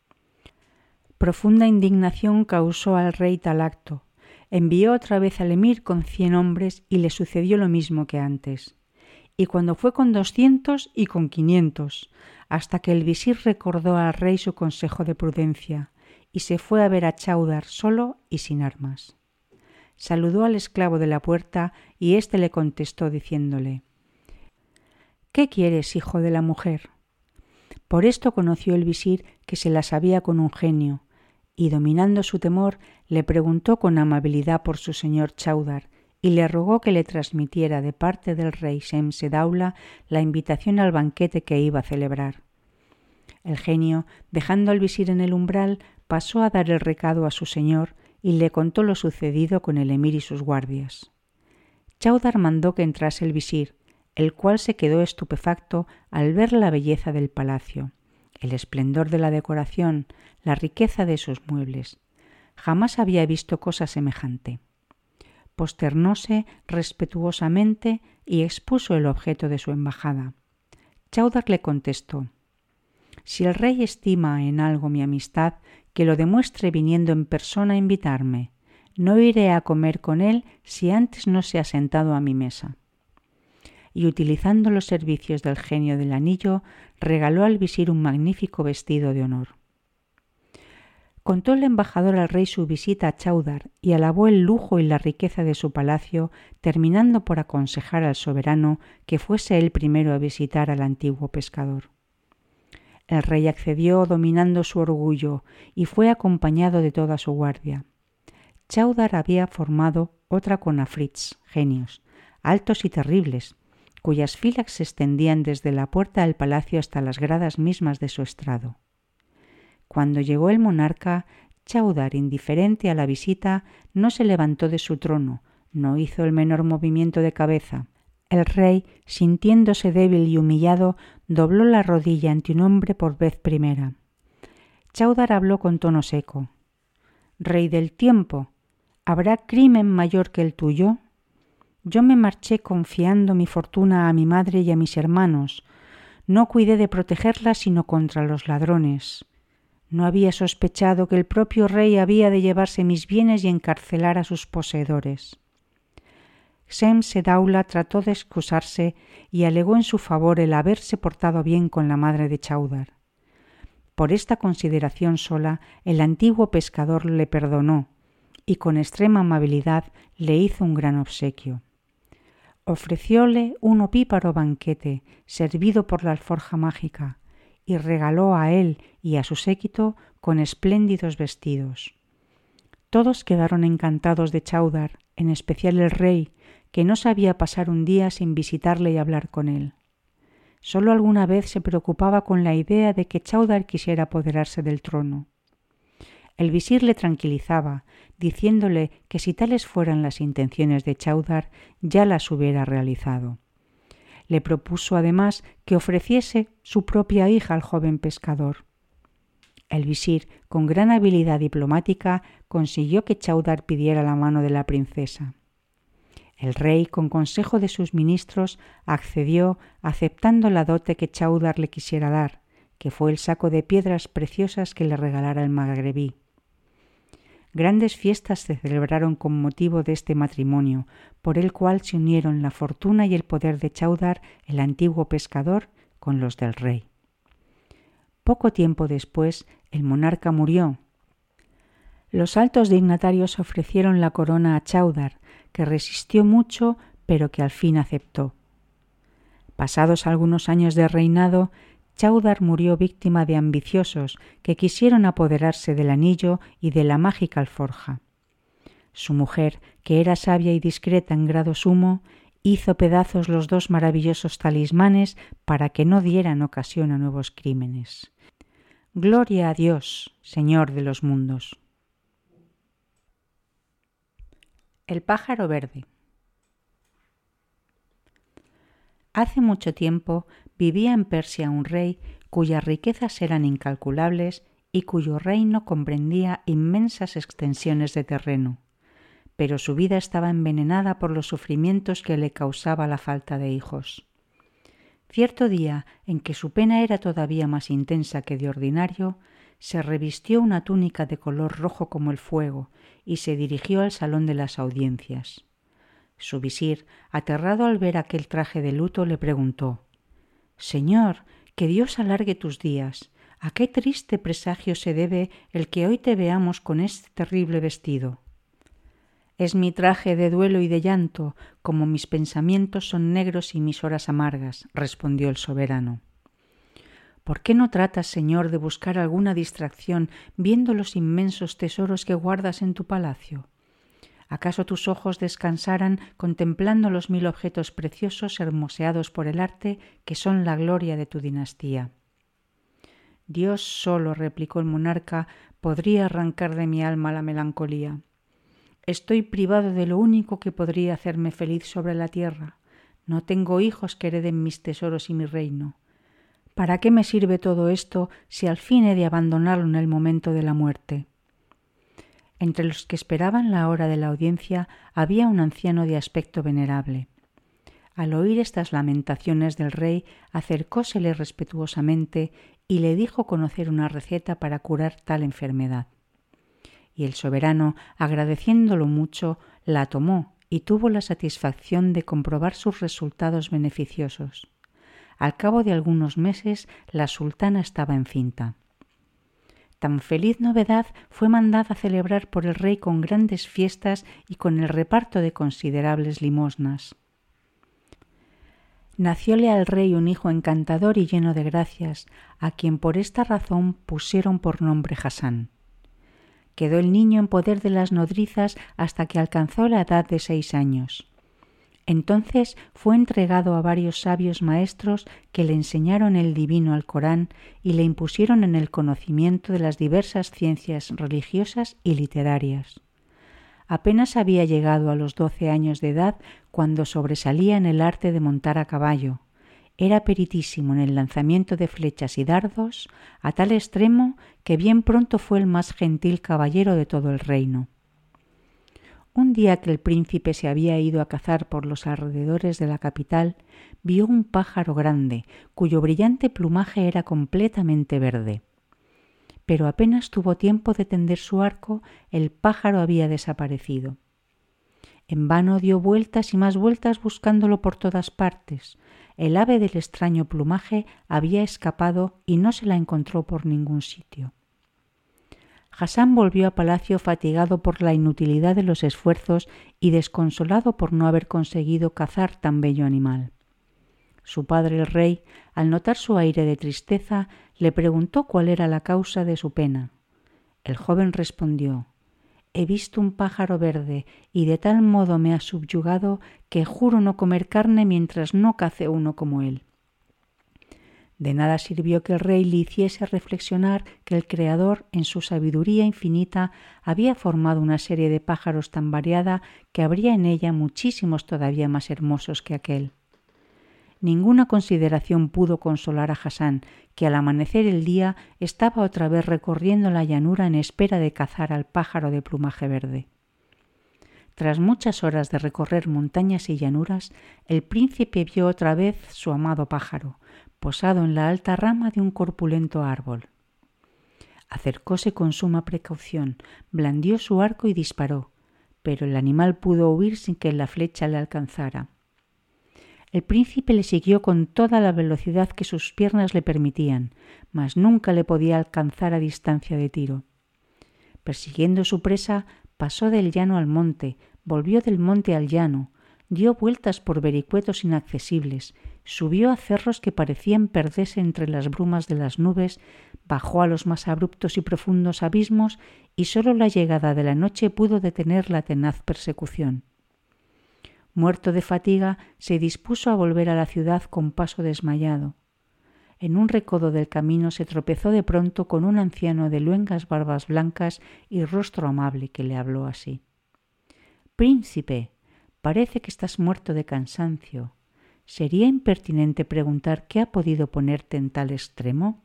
A: Profunda indignación causó al rey tal acto. Envió otra vez al emir con cien hombres y le sucedió lo mismo que antes. Y cuando fue con doscientos y con quinientos, hasta que el visir recordó al rey su consejo de prudencia y se fue a ver a Chaudhar solo y sin armas. Saludó al esclavo de la puerta y éste le contestó diciéndole: «¿Qué quieres, hijo de la mujer?». Por esto conoció el visir que se las había con un genio, y dominando su temor le preguntó con amabilidad por su señor Chaudhar y le rogó que le transmitiera de parte del rey Shemseddawla la invitación al banquete que iba a celebrar. El genio, dejando al visir en el umbral, pasó a dar el recado a su señor y le contó lo sucedido con el emir y sus guardias. Chaudhar mandó que entrase el visir, el cual se quedó estupefacto al ver la belleza del palacio, el esplendor de la decoración, la riqueza de sus muebles. Jamás había visto cosa semejante. Posternóse respetuosamente y expuso el objeto de su embajada. Chaudhar le contestó: «Si el rey estima en algo mi amistad, que lo demuestre viniendo en persona a invitarme. No iré a comer con él si antes no se ha sentado a mi mesa». Y utilizando los servicios del genio del anillo, regaló al visir un magnífico vestido de honor. Contó el embajador al rey su visita a Chaudhar y alabó el lujo y la riqueza de su palacio, terminando por aconsejar al soberano que fuese él primero a visitar al antiguo pescador. El rey accedió dominando su orgullo y fue acompañado de toda su guardia. Chaudhar había formado otra con afrits, genios, altos y terribles, cuyas filas se extendían desde la puerta del palacio hasta las gradas mismas de su estrado. Cuando llegó el monarca, Chaudhar, indiferente a la visita, no se levantó de su trono, no hizo el menor movimiento de cabeza. El rey, sintiéndose débil y humillado, dobló la rodilla ante un hombre por vez primera. Chaudhar habló con tono seco: «Rey del tiempo, ¿habrá crimen mayor que el tuyo? Yo me marché confiando mi fortuna a mi madre y a mis hermanos. No cuidé de protegerla sino contra los ladrones. No había sospechado que el propio rey había de llevarse mis bienes y encarcelar a sus poseedores. Shemse-Daula trató de excusarse y alegó en su favor el haberse portado bien con la madre de Chaudhar. Por esta consideración sola, el antiguo pescador le perdonó y con extrema amabilidad le hizo un gran obsequio. Ofrecióle un opíparo banquete servido por la alforja mágica y regaló a él y a su séquito con espléndidos vestidos. Todos quedaron encantados de Chaudhar, en especial el rey, que no sabía pasar un día sin visitarle y hablar con él. Solo alguna vez se preocupaba con la idea de que Chaudhar quisiera apoderarse del trono. El visir le tranquilizaba, diciéndole que si tales fueran las intenciones de Chaudhar, ya las hubiera realizado. Le propuso además que ofreciese su propia hija al joven pescador. El visir, con gran habilidad diplomática, consiguió que Chaudhar pidiera la mano de la princesa. El rey, con consejo de sus ministros, accedió aceptando la dote que Chaudhar le quisiera dar, que fue el saco de piedras preciosas que le regalara el magrebí. Grandes fiestas se celebraron con motivo de este matrimonio, por el cual se unieron la fortuna y el poder de Chaudhar, el antiguo pescador, con los del rey. Poco tiempo después, el monarca murió. Los altos dignatarios ofrecieron la corona a Chaudhar, que resistió mucho, pero que al fin aceptó. Pasados algunos años de reinado, Chaudhar murió víctima de ambiciosos que quisieron apoderarse del anillo y de la mágica alforja. Su mujer, que era sabia y discreta en grado sumo, hizo pedazos los dos maravillosos talismanes para que no dieran ocasión a nuevos crímenes. Gloria a Dios, Señor de los mundos. El pájaro verde. Hace mucho tiempo vivía en Persia un rey cuyas riquezas eran incalculables y cuyo reino comprendía inmensas extensiones de terreno, pero su vida estaba envenenada por los sufrimientos que le causaba la falta de hijos. Cierto día, en que su pena era todavía más intensa que de ordinario, se revistió una túnica de color rojo como el fuego y se dirigió al salón de las audiencias. Su visir, aterrado al ver aquel traje de luto, le preguntó: «Señor, que Dios alargue tus días. ¿A qué triste presagio se debe el que hoy te veamos con este terrible vestido?» «Es mi traje de duelo y de llanto, como mis pensamientos son negros y mis horas amargas», respondió el soberano. «¿Por qué no tratas, Señor, de buscar alguna distracción viendo los inmensos tesoros que guardas en tu palacio? ¿Acaso tus ojos descansaran contemplando los mil objetos preciosos hermoseados por el arte que son la gloria de tu dinastía?» «Dios solo», replicó el monarca, «podría arrancar de mi alma la melancolía. Estoy privado de lo único que podría hacerme feliz sobre la tierra. No tengo hijos que hereden mis tesoros y mi reino. ¿Para qué me sirve todo esto si al fin he de abandonarlo en el momento de la muerte?» Entre los que esperaban la hora de la audiencia había un anciano de aspecto venerable. Al oír estas lamentaciones del rey, acercósele respetuosamente y le dijo conocer una receta para curar tal enfermedad. Y el soberano, agradeciéndolo mucho, la tomó y tuvo la satisfacción de comprobar sus resultados beneficiosos. Al cabo de algunos meses, la sultana estaba encinta. Tan feliz novedad fue mandada a celebrar por el rey con grandes fiestas y con el reparto de considerables limosnas. Nacióle al rey un hijo encantador y lleno de gracias, a quien por esta razón pusieron por nombre Hasán. Quedó el niño en poder de las nodrizas hasta que alcanzó la edad de seis años. Entonces fue entregado a varios sabios maestros que le enseñaron el divino Alcorán y le impusieron en el conocimiento de las diversas ciencias religiosas y literarias. Apenas había llegado a los doce años de edad cuando sobresalía en el arte de montar a caballo. Era peritísimo en el lanzamiento de flechas y dardos, a tal extremo que bien pronto fue el más gentil caballero de todo el reino. Un día que el príncipe se había ido a cazar por los alrededores de la capital, vio un pájaro grande, cuyo brillante plumaje era completamente verde. Pero apenas tuvo tiempo de tender su arco, el pájaro había desaparecido. En vano dio vueltas y más vueltas buscándolo por todas partes. El ave del extraño plumaje había escapado y no se la encontró por ningún sitio. Hasán volvió a palacio fatigado por la inutilidad de los esfuerzos y desconsolado por no haber conseguido cazar tan bello animal. Su padre el rey, al notar su aire de tristeza, le preguntó cuál era la causa de su pena. El joven respondió: «He visto un pájaro verde y de tal modo me ha subyugado que juro no comer carne mientras no cace uno como él». De nada sirvió que el rey le hiciese reflexionar que el Creador, en su sabiduría infinita, había formado una serie de pájaros tan variada que habría en ella muchísimos todavía más hermosos que aquel. Ninguna consideración pudo consolar a Hasán, que al amanecer el día estaba otra vez recorriendo la llanura en espera de cazar al pájaro de plumaje verde. Tras muchas horas de recorrer montañas y llanuras, el príncipe vio otra vez su amado pájaro, posado en la alta rama de un corpulento árbol. Acercóse con suma precaución, blandió su arco y disparó, pero el animal pudo huir sin que la flecha le alcanzara. El príncipe le siguió con toda la velocidad que sus piernas le permitían, mas nunca le podía alcanzar a distancia de tiro. Persiguiendo su presa, pasó del llano al monte, volvió del monte al llano, dio vueltas por vericuetos inaccesibles, subió a cerros que parecían perderse entre las brumas de las nubes, bajó a los más abruptos y profundos abismos y sólo la llegada de la noche pudo detener la tenaz persecución. Muerto de fatiga, se dispuso a volver a la ciudad con paso desmayado. En un recodo del camino se tropezó de pronto con un anciano de luengas barbas blancas y rostro amable que le habló así: «Príncipe, parece que estás muerto de cansancio. ¿Sería impertinente preguntar qué ha podido ponerte en tal extremo?»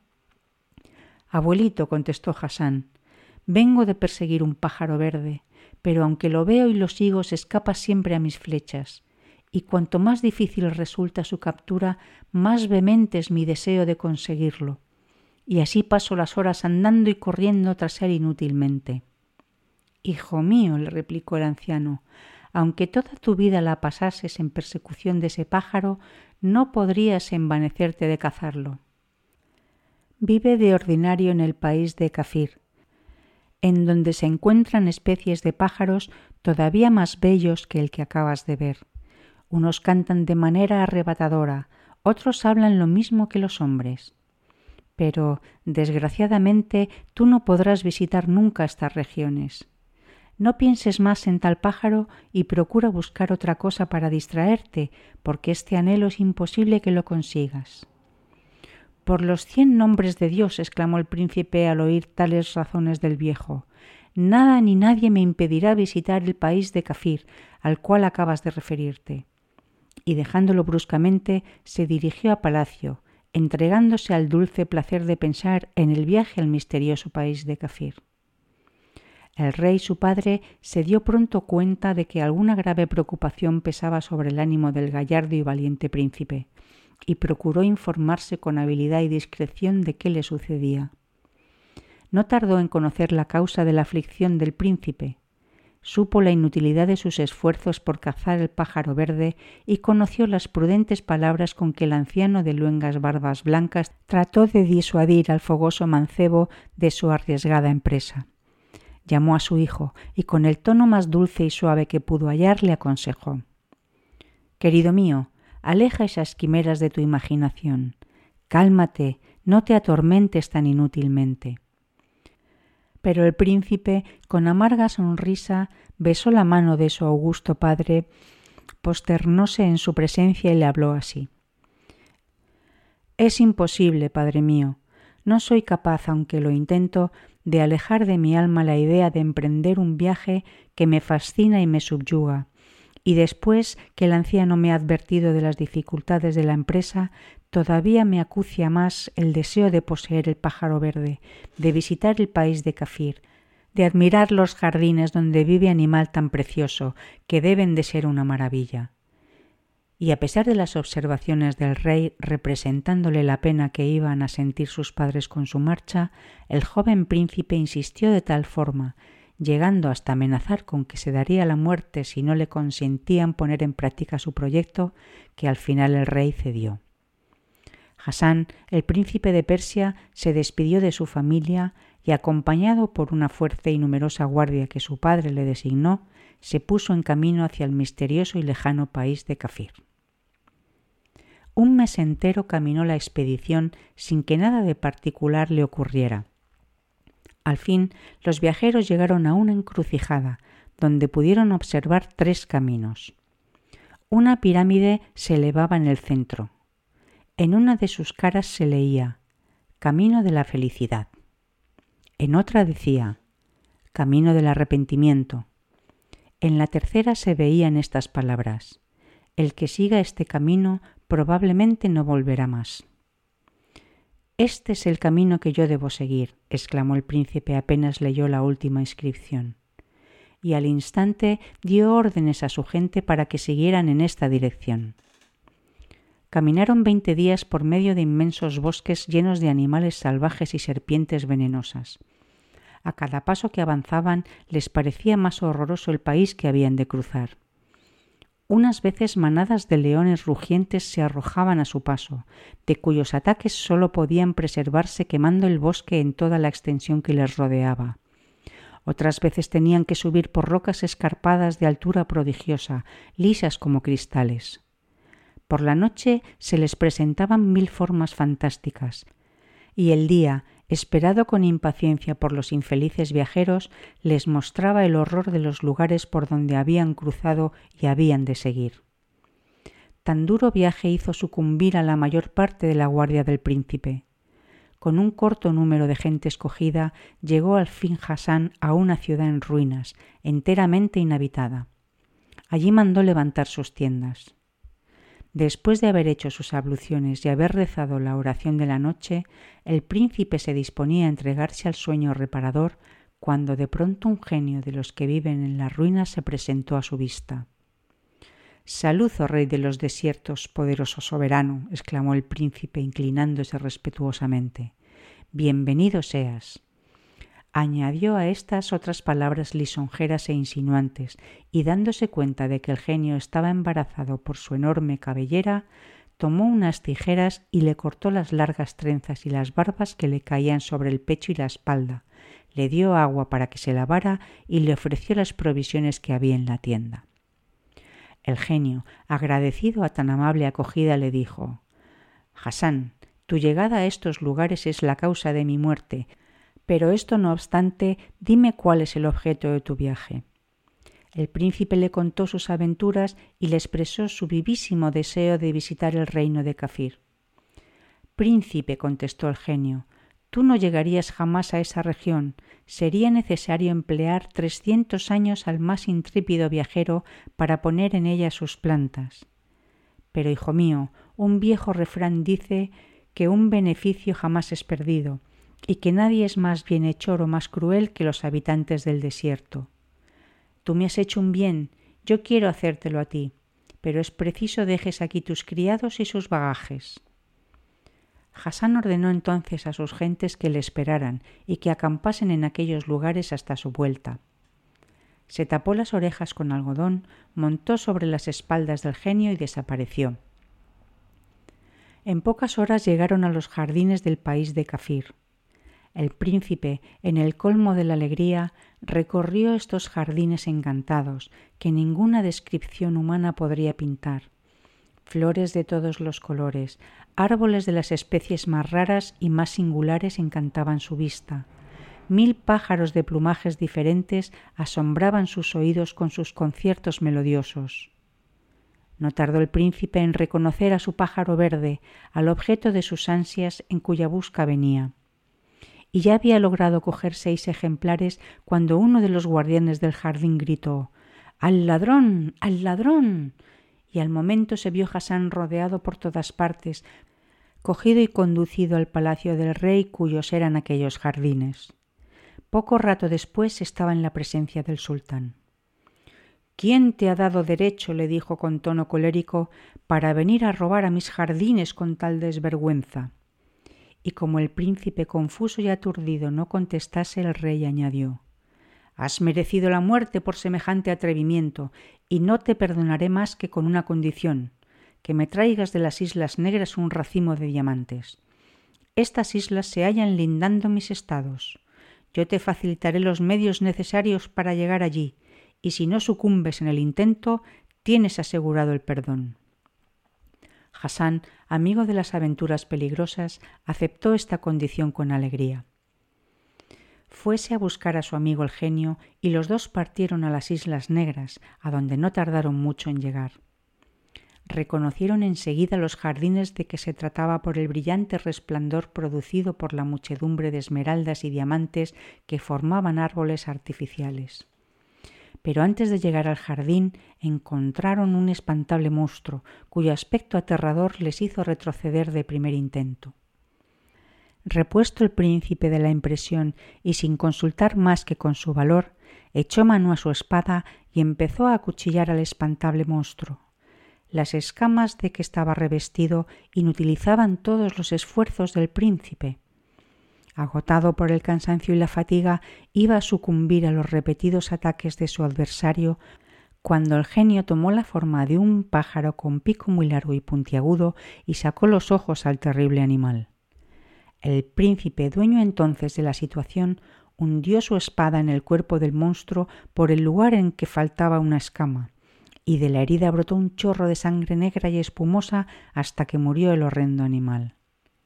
A: «Abuelito», contestó Hasán, «vengo de perseguir un pájaro verde, pero aunque lo veo y lo sigo se escapa siempre a mis flechas, y cuanto más difícil resulta su captura, más vehemente es mi deseo de conseguirlo, y así paso las horas andando y corriendo tras él inútilmente». «Hijo mío», le replicó el anciano, «aunque toda tu vida la pasases en persecución de ese pájaro, no podrías envanecerte de cazarlo. Vive de ordinario en el país de Kafir, en donde se encuentran especies de pájaros todavía más bellos que el que acabas de ver. Unos cantan de manera arrebatadora, otros hablan lo mismo que los hombres. Pero, desgraciadamente, tú no podrás visitar nunca estas regiones. No pienses más en tal pájaro y procura buscar otra cosa para distraerte, porque este anhelo es imposible que lo consigas». «Por los cien nombres de Dios», exclamó el príncipe al oír tales razones del viejo, «nada ni nadie me impedirá visitar el país de Kafir, al cual acabas de referirte». Y dejándolo bruscamente, se dirigió a palacio, entregándose al dulce placer de pensar en el viaje al misterioso país de Kafir. El rey, su padre, se dio pronto cuenta de que alguna grave preocupación pesaba sobre el ánimo del gallardo y valiente príncipe, y procuró informarse con habilidad y discreción de qué le sucedía. No tardó en conocer la causa de la aflicción del príncipe. Supo la inutilidad de sus esfuerzos por cazar el pájaro verde y conoció las prudentes palabras con que el anciano de luengas barbas blancas trató de disuadir al fogoso mancebo de su arriesgada empresa. Llamó a su hijo y con el tono más dulce y suave que pudo hallar le aconsejó: «Querido mío, aleja esas quimeras de tu imaginación. Cálmate, no te atormentes tan inútilmente». Pero el príncipe, con amarga sonrisa, besó la mano de su augusto padre, posternóse en su presencia y le habló así: «Es imposible, padre mío. No soy capaz, aunque lo intento, de alejar de mi alma la idea de emprender un viaje que me fascina y me subyuga, y después que el anciano me ha advertido de las dificultades de la empresa, todavía me acucia más el deseo de poseer el pájaro verde, de visitar el país de Kafir, de admirar los jardines donde vive animal tan precioso, que deben de ser una maravilla. Y a pesar de las observaciones del rey representándole la pena que iban a sentir sus padres con su marcha, el joven príncipe insistió de tal forma, llegando hasta amenazar con que se daría la muerte si no le consentían poner en práctica su proyecto, que al final el rey cedió. Hasán, el príncipe de Persia, se despidió de su familia y, acompañado por una fuerte y numerosa guardia que su padre le designó, se puso en camino hacia el misterioso y lejano país de Kafir. Un mes entero caminó la expedición sin que nada de particular le ocurriera. Al fin, los viajeros llegaron a una encrucijada, donde pudieron observar tres caminos. Una pirámide se elevaba en el centro. En una de sus caras se leía «Camino de la felicidad». En otra decía «Camino del arrepentimiento». En la tercera se veían estas palabras: «El que siga este camino probablemente no volverá más». «Este es el camino que yo debo seguir», exclamó el príncipe apenas leyó la última inscripción. Y al instante dio órdenes a su gente para que siguieran en esta dirección. Caminaron veinte días por medio de inmensos bosques llenos de animales salvajes y serpientes venenosas. A cada paso que avanzaban les parecía más horroroso el país que habían de cruzar. Unas veces manadas de leones rugientes se arrojaban a su paso, de cuyos ataques sólo podían preservarse quemando el bosque en toda la extensión que les rodeaba. Otras veces tenían que subir por rocas escarpadas de altura prodigiosa, lisas como cristales. Por la noche se les presentaban mil formas fantásticas, y el día, esperado con impaciencia por los infelices viajeros, les mostraba el horror de los lugares por donde habían cruzado y habían de seguir. Tan duro viaje hizo sucumbir a la mayor parte de la guardia del príncipe. Con un corto número de gente escogida, llegó al fin Hasán a una ciudad en ruinas, enteramente inhabitada. Allí mandó levantar sus tiendas. Después de haber hecho sus abluciones y haber rezado la oración de la noche, el príncipe se disponía a entregarse al sueño reparador, cuando de pronto un genio de los que viven en las ruinas se presentó a su vista. «Salud, oh rey de los desiertos, poderoso soberano», exclamó el príncipe inclinándose respetuosamente. «Bienvenido seas». Añadió a estas otras palabras lisonjeras e insinuantes, y dándose cuenta de que el genio estaba embarazado por su enorme cabellera, tomó unas tijeras y le cortó las largas trenzas y las barbas que le caían sobre el pecho y la espalda, le dio agua para que se lavara y le ofreció las provisiones que había en la tienda. El genio, agradecido a tan amable acogida, le dijo: «Hasán, tu llegada a estos lugares es la causa de mi muerte, pero esto no obstante, dime cuál es el objeto de tu viaje». El príncipe le contó sus aventuras y le expresó su vivísimo deseo de visitar el reino de Kafir. «Príncipe», contestó el genio, «tú no llegarías jamás a esa región. Sería necesario emplear trescientos años al más intrépido viajero para poner en ella sus plantas. Pero, hijo mío, un viejo refrán dice que un beneficio jamás es perdido, y que nadie es más bienhechor o más cruel que los habitantes del desierto. Tú me has hecho un bien, yo quiero hacértelo a ti, pero es preciso dejes aquí tus criados y sus bagajes». Hasán ordenó entonces a sus gentes que le esperaran y que acampasen en aquellos lugares hasta su vuelta. Se tapó las orejas con algodón, montó sobre las espaldas del genio y desapareció. En pocas horas llegaron a los jardines del país de Kafir. El príncipe, en el colmo de la alegría, recorrió estos jardines encantados que ninguna descripción humana podría pintar. Flores de todos los colores, árboles de las especies más raras y más singulares encantaban su vista. Mil pájaros de plumajes diferentes asombraban sus oídos con sus conciertos melodiosos. No tardó el príncipe en reconocer a su pájaro verde, al objeto de sus ansias en cuya busca venía. Y ya había logrado coger seis ejemplares cuando uno de los guardianes del jardín gritó: «¡Al ladrón! ¡Al ladrón!». Y al momento se vio Hasán rodeado por todas partes, cogido y conducido al palacio del rey cuyos eran aquellos jardines. Poco rato después estaba en la presencia del sultán. «¿Quién te ha dado derecho?», le dijo con tono colérico, «para venir a robar a mis jardines con tal desvergüenza?» Y como el príncipe, confuso y aturdido, no contestase, el rey añadió: «Has merecido la muerte por semejante atrevimiento, y no te perdonaré más que con una condición, que me traigas de las Islas Negras un racimo de diamantes. Estas islas se hallan lindando mis estados. Yo te facilitaré los medios necesarios para llegar allí, y si no sucumbes en el intento, tienes asegurado el perdón». Hasán, amigo de las aventuras peligrosas, aceptó esta condición con alegría. Fuese a buscar a su amigo el genio y los dos partieron a las Islas Negras, a donde no tardaron mucho en llegar. Reconocieron enseguida los jardines de que se trataba por el brillante resplandor producido por la muchedumbre de esmeraldas y diamantes que formaban árboles artificiales. Pero antes de llegar al jardín encontraron un espantable monstruo, cuyo aspecto aterrador les hizo retroceder de primer intento. Repuesto el príncipe de la impresión y sin consultar más que con su valor, echó mano a su espada y empezó a acuchillar al espantable monstruo. Las escamas de que estaba revestido inutilizaban todos los esfuerzos del príncipe. Agotado por el cansancio y la fatiga, iba a sucumbir a los repetidos ataques de su adversario, cuando el genio tomó la forma de un pájaro con pico muy largo y puntiagudo y sacó los ojos al terrible animal. El príncipe, dueño entonces de la situación, hundió su espada en el cuerpo del monstruo por el lugar en que faltaba una escama, y de la herida brotó un chorro de sangre negra y espumosa hasta que murió el horrendo animal.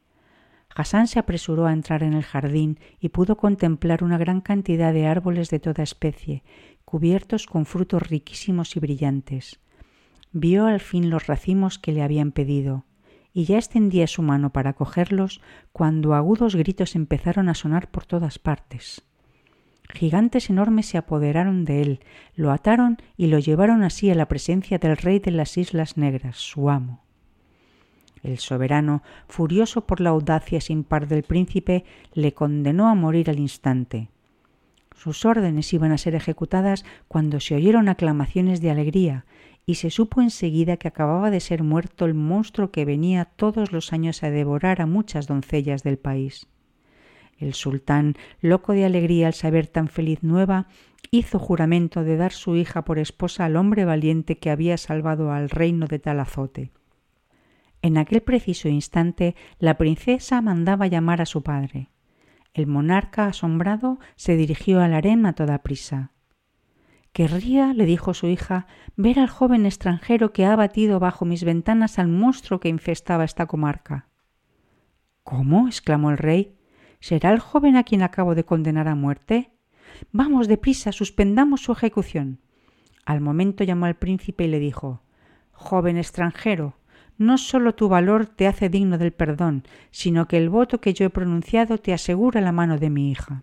A: Hasán se apresuró a entrar en el jardín y pudo contemplar una gran cantidad de árboles de toda especie, cubiertos con frutos riquísimos y brillantes. Vio al fin los racimos que le habían pedido, y ya extendía su mano para cogerlos cuando agudos gritos empezaron a sonar por todas partes. Gigantes enormes se apoderaron de él, lo ataron y lo llevaron así a la presencia del rey de las Islas Negras, su amo. El soberano, furioso por la audacia sin par del príncipe, le condenó a morir al instante. Sus órdenes iban a ser ejecutadas cuando se oyeron aclamaciones de alegría, y se supo enseguida que acababa de ser muerto el monstruo que venía todos los años a devorar a muchas doncellas del país. El sultán, loco de alegría al saber tan feliz nueva, hizo juramento de dar su hija por esposa al hombre valiente que había salvado al reino de tal azote. En aquel preciso instante la princesa mandaba llamar a su padre. El monarca, asombrado, se dirigió al harén a toda prisa. «Querría», le dijo su hija, «ver al joven extranjero que ha abatido bajo mis ventanas al monstruo que infestaba esta comarca». «¿Cómo?», exclamó el rey. «¿Será el joven a quien acabo de condenar a muerte? Vamos deprisa, suspendamos su ejecución». Al momento llamó al príncipe y le dijo: «Joven extranjero, no sólo tu valor te hace digno del perdón, sino que el voto que yo he pronunciado te asegura la mano de mi hija».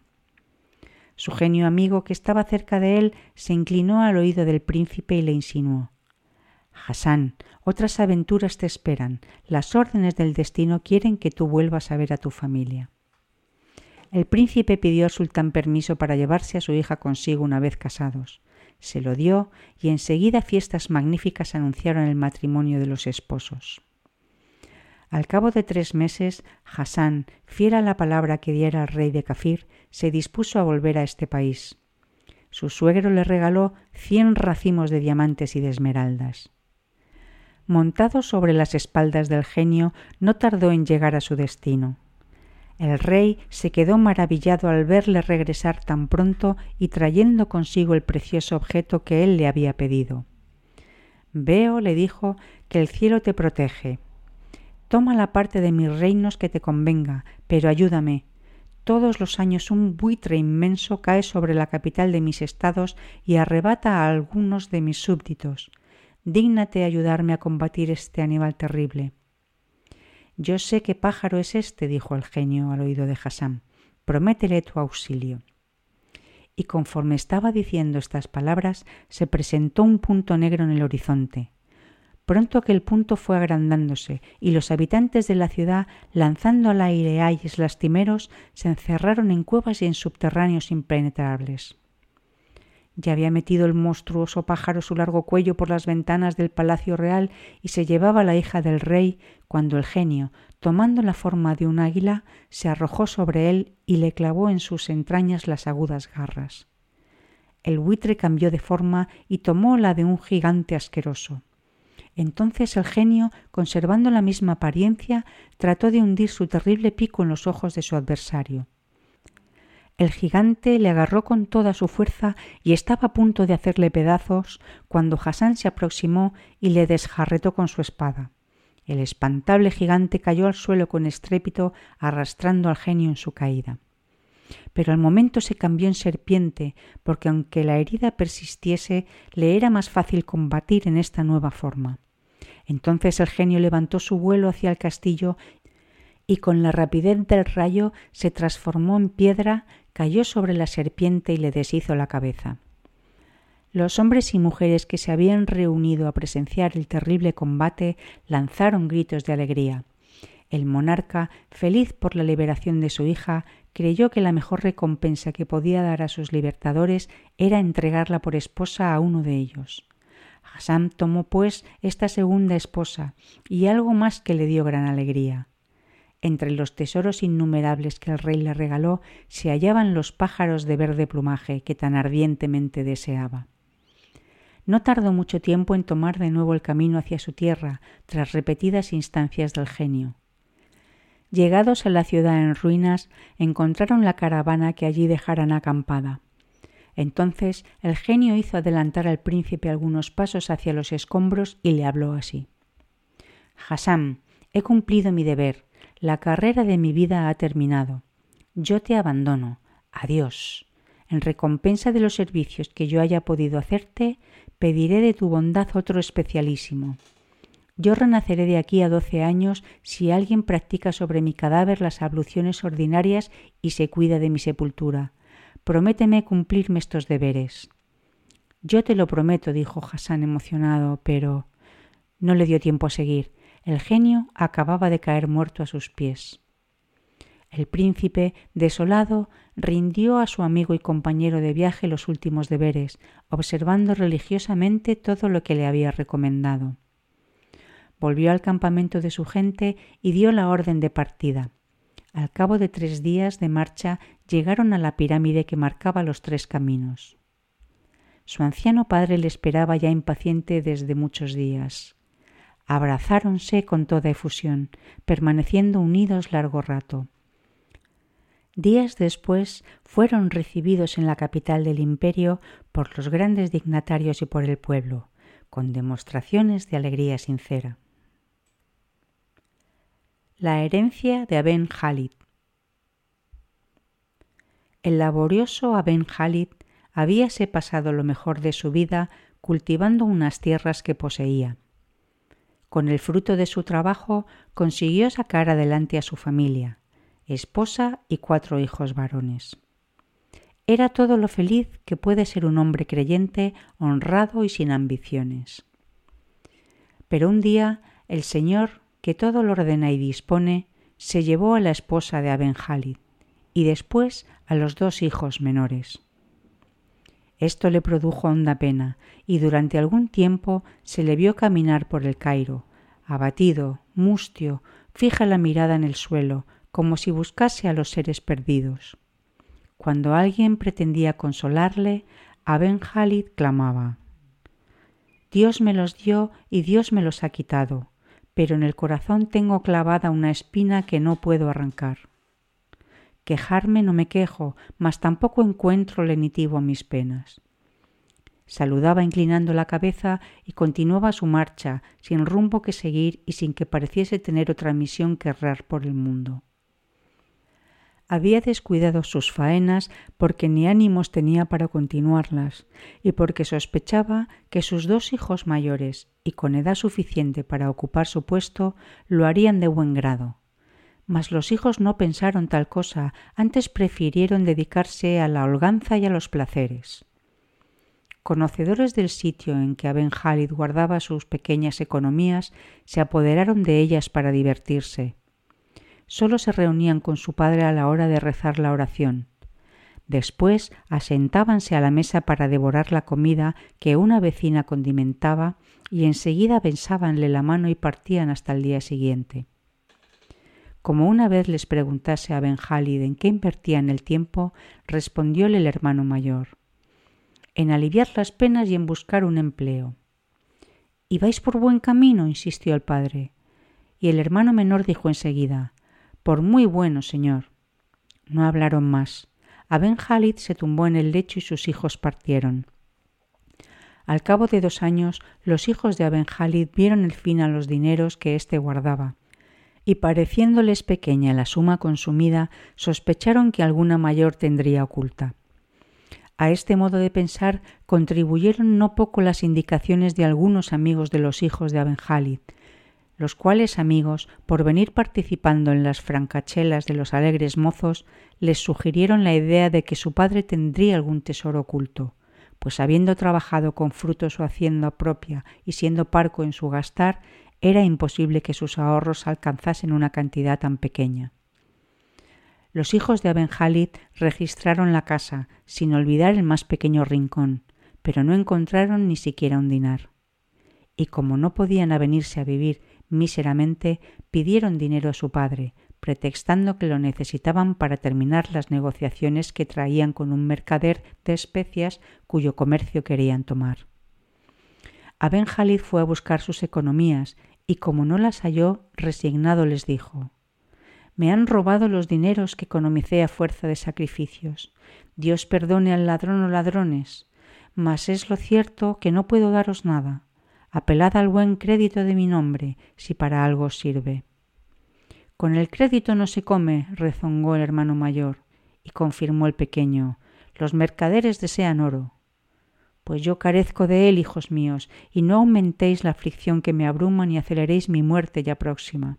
A: Su genio amigo, que estaba cerca de él, se inclinó al oído del príncipe y le insinuó: «Hasán, otras aventuras te esperan. Las órdenes del destino quieren que tú vuelvas a ver a tu familia». El príncipe pidió al sultán permiso para llevarse a su hija consigo una vez casados. Se lo dio y enseguida fiestas magníficas anunciaron el matrimonio de los esposos. Al cabo de tres meses, Hasán, fiel a la palabra que diera al rey de Kafir, se dispuso a volver a este país. Su suegro le regaló cien racimos de diamantes y de esmeraldas. Montado sobre las espaldas del genio, no tardó en llegar a su destino. El rey se quedó maravillado al verle regresar tan pronto y trayendo consigo el precioso objeto que él le había pedido. «Veo», le dijo, «que el cielo te protege. Toma la parte de mis reinos que te convenga, pero ayúdame. Todos los años un buitre inmenso cae sobre la capital de mis estados y arrebata a algunos de mis súbditos. Dígnate ayudarme a combatir este animal terrible». «Yo sé qué pájaro es este», dijo el genio al oído de Hasán. «Prométele tu auxilio». Y conforme estaba diciendo estas palabras, se presentó un punto negro en el horizonte. Pronto aquel punto fue agrandándose, y los habitantes de la ciudad, lanzando al aire ayes lastimeros, se encerraron en cuevas y en subterráneos impenetrables. Ya había metido el monstruoso pájaro su largo cuello por las ventanas del palacio real y se llevaba a la hija del rey, cuando el genio, tomando la forma de un águila, se arrojó sobre él y le clavó en sus entrañas las agudas garras. El buitre cambió de forma y tomó la de un gigante asqueroso. Entonces el genio, conservando la misma apariencia, trató de hundir su terrible pico en los ojos de su adversario. El gigante le agarró con toda su fuerza y estaba a punto de hacerle pedazos cuando Hasán se aproximó y le desjarretó con su espada. El espantable gigante cayó al suelo con estrépito, arrastrando al genio en su caída. Pero al momento se cambió en serpiente, porque aunque la herida persistiese, le era más fácil combatir en esta nueva forma. Entonces el genio levantó su vuelo hacia el castillo y con la rapidez del rayo se transformó en piedra, cayó sobre la serpiente y le deshizo la cabeza. Los hombres y mujeres que se habían reunido a presenciar el terrible combate lanzaron gritos de alegría. El monarca, feliz por la liberación de su hija, creyó que la mejor recompensa que podía dar a sus libertadores era entregarla por esposa a uno de ellos. Hasán tomó, pues, esta segunda esposa, y algo más que le dio gran alegría. Entre los tesoros innumerables que el rey le regaló se hallaban los pájaros de verde plumaje que tan ardientemente deseaba. No tardó mucho tiempo en tomar de nuevo el camino hacia su tierra, tras repetidas instancias del genio. Llegados a la ciudad en ruinas, encontraron la caravana que allí dejaran acampada. Entonces el genio hizo adelantar al príncipe algunos pasos hacia los escombros y le habló así: «Hasán, he cumplido mi deber. La carrera de mi vida ha terminado. Yo te abandono. Adiós. En recompensa de los servicios que yo haya podido hacerte, pediré de tu bondad otro especialísimo. Yo renaceré de aquí a doce años si alguien practica sobre mi cadáver las abluciones ordinarias y se cuida de mi sepultura. Prométeme cumplirme estos deberes». «Yo te lo prometo», dijo Hasán emocionado, pero no le dio tiempo a seguir. El genio acababa de caer muerto a sus pies. El príncipe, desolado, rindió a su amigo y compañero de viaje los últimos deberes, observando religiosamente todo lo que le había recomendado. Volvió al campamento de su gente y dio la orden de partida. Al cabo de tres días de marcha llegaron a la pirámide que marcaba los tres caminos. Su anciano padre le esperaba ya impaciente desde muchos días. Abrazáronse con toda efusión, permaneciendo unidos largo rato. Días después fueron recibidos en la capital del imperio por los grandes dignatarios y por el pueblo, con demostraciones de alegría sincera. La herencia de Aben Jalid. El laborioso Aben Jalid habíase pasado lo mejor de su vida cultivando unas tierras que poseía. Con el fruto de su trabajo consiguió sacar adelante a su familia, esposa y cuatro hijos varones. Era todo lo feliz que puede ser un hombre creyente, honrado y sin ambiciones. Pero un día el Señor, que todo lo ordena y dispone, se llevó a la esposa de Aben Jalid y después a los dos hijos menores. Esto le produjo honda pena y durante algún tiempo se le vio caminar por el Cairo, abatido, mustio, fija la mirada en el suelo, como si buscase a los seres perdidos. Cuando alguien pretendía consolarle, Aben Jalid clamaba: «Dios me los dio y Dios me los ha quitado, pero en el corazón tengo clavada una espina que no puedo arrancar. Quejarme no me quejo, mas tampoco encuentro lenitivo a mis penas». Saludaba inclinando la cabeza y continuaba su marcha, sin rumbo que seguir y sin que pareciese tener otra misión que errar por el mundo. Había descuidado sus faenas porque ni ánimos tenía para continuarlas y porque sospechaba que sus dos hijos mayores, y con edad suficiente para ocupar su puesto, lo harían de buen grado. Mas los hijos no pensaron tal cosa, antes prefirieron dedicarse a la holganza y a los placeres. conocedores del sitio en que Aben Jalid guardaba sus pequeñas economías, se apoderaron de ellas para divertirse. Solo se reunían con su padre a la hora de rezar la oración. Después asentábanse a la mesa para devorar la comida que una vecina condimentaba y enseguida besábanle la mano y partían hasta el día siguiente. Como una vez les preguntase a Aben Jalid en qué invertían el tiempo, respondióle el hermano mayor: en aliviar las penas y en buscar un empleo. —¿Y vais por buen camino? —insistió el padre. Y el hermano menor dijo enseguida: —Por muy bueno, señor. No hablaron más. Aben Jalid se tumbó en el lecho y sus hijos partieron. Al cabo de dos años, los hijos de Aben Jalid vieron el fin a los dineros que éste guardaba, y pareciéndoles pequeña la suma consumida, sospecharon que alguna mayor tendría oculta. A este modo de pensar contribuyeron no poco las indicaciones de algunos amigos de los hijos de Aben Jalid, los cuales amigos, por venir participando en las francachelas de los alegres mozos, les sugirieron la idea de que su padre tendría algún tesoro oculto, pues habiendo trabajado con fruto su hacienda propia y siendo parco en su gastar, era imposible que sus ahorros alcanzasen una cantidad tan pequeña. Los hijos de Aben Jalid registraron la casa, sin olvidar el más pequeño rincón, pero no encontraron ni siquiera un dinar. Y como no podían avenirse a vivir míseramente, pidieron dinero a su padre, pretextando que lo necesitaban para terminar las negociaciones que traían con un mercader de especias cuyo comercio querían tomar. Aben Jalid fue a buscar sus economías y, como no las halló, resignado les dijo: «Me han robado los dineros que economicé a fuerza de sacrificios. Dios perdone al ladrón o ladrones, mas es lo cierto que no puedo daros nada. Apelad al buen crédito de mi nombre, si para algo os sirve». «Con el crédito no se come», rezongó el hermano mayor, y confirmó el pequeño: «Los mercaderes desean oro». «Pues yo carezco de él, hijos míos, y no aumentéis la aflicción que me abruma ni aceleréis mi muerte ya próxima».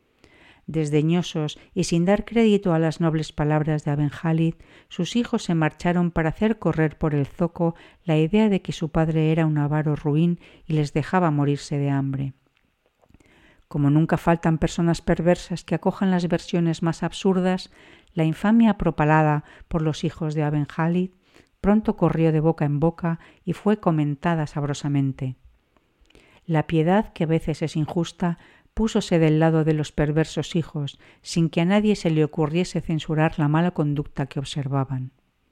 A: Desdeñosos y sin dar crédito a las nobles palabras de Aben Jalid, sus hijos se marcharon para hacer correr por el zoco la idea de que su padre era un avaro ruin y les dejaba morirse de hambre. Como nunca faltan personas perversas que acojan las versiones más absurdas, la infamia propalada por los hijos de Aben Jalid pronto corrió de boca en boca y fue comentada sabrosamente. La piedad, que a veces es injusta, púsose del lado de los perversos hijos, sin que a nadie se le ocurriese censurar la mala conducta que observaban.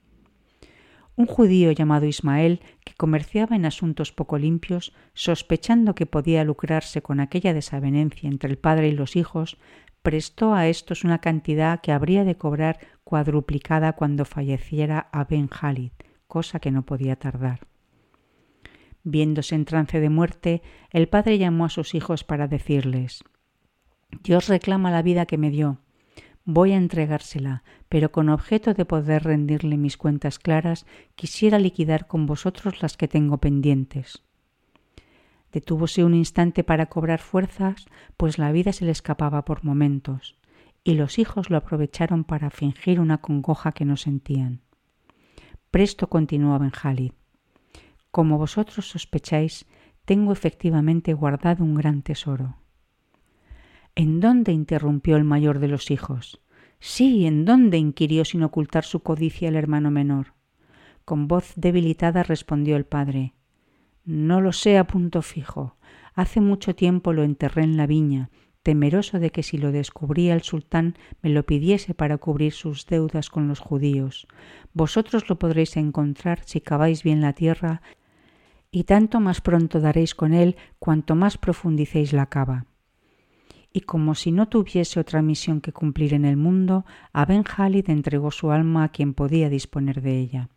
A: Un judío llamado Ismael, que comerciaba en asuntos poco limpios, sospechando que podía lucrarse con aquella desavenencia entre el padre y los hijos, prestó a éstos una cantidad que habría de cobrar cuadruplicada cuando falleciera Aben Jalid, cosa que no podía tardar. Viéndose en trance de muerte, el padre llamó a sus hijos para decirles: «Dios reclama la vida que me dio. Voy a entregársela, pero con objeto de poder rendirle mis cuentas claras, quisiera liquidar con vosotros las que tengo pendientes». Detúvose un instante para cobrar fuerzas, pues la vida se le escapaba por momentos, y los hijos lo aprovecharon para fingir una congoja que no sentían. Presto continuó Aben Jalid: «Como vosotros sospecháis, tengo efectivamente guardado un gran tesoro». «¿En dónde?», interrumpió el mayor de los hijos. «Sí, ¿en dónde?», inquirió sin ocultar su codicia el hermano menor. Con voz debilitada respondió el padre: «No lo sé a punto fijo. Hace mucho tiempo lo enterré en la viña, temeroso de que si lo descubría el sultán me lo pidiese para cubrir sus deudas con los judíos. Vosotros lo podréis encontrar si caváis bien la tierra, y tanto más pronto daréis con él cuanto más profundicéis la cava». Y como si no tuviese otra misión que cumplir en el mundo, Aben Jalid entregó su alma a quien podía disponer de ella.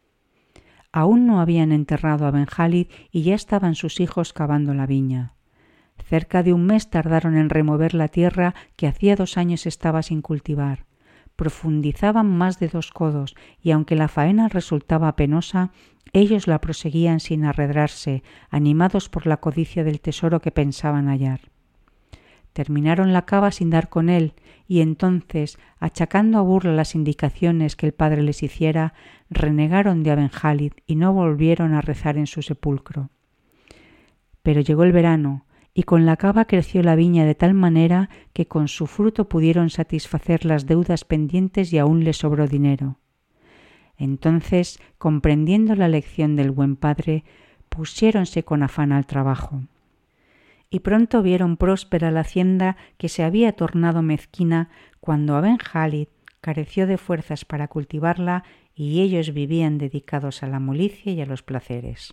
A: Aún no habían enterrado a Aben Jalid y ya estaban sus hijos cavando la viña. Cerca de un mes tardaron en remover la tierra que hacía dos años estaba sin cultivar. Profundizaban más de dos codos y aunque la faena resultaba penosa, ellos la proseguían sin arredrarse, animados por la codicia del tesoro que pensaban hallar. terminaron la cava sin dar con él, y entonces, achacando a burla las indicaciones que el padre les hiciera, renegaron de Abenjalid y no volvieron a rezar en su sepulcro. Pero llegó el verano, y con la cava creció la viña de tal manera que con su fruto pudieron satisfacer las deudas pendientes y aún les sobró dinero. Entonces, comprendiendo la lección del buen padre, pusiéronse con afán al trabajo. Y pronto vieron próspera la hacienda que se había tornado mezquina cuando Abenjalid careció de fuerzas para cultivarla y ellos vivían dedicados a la molicie y a los placeres.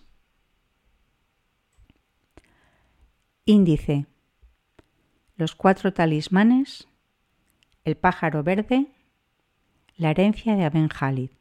A: Índice: los cuatro talismanes, el pájaro verde, la herencia de Abenjalid.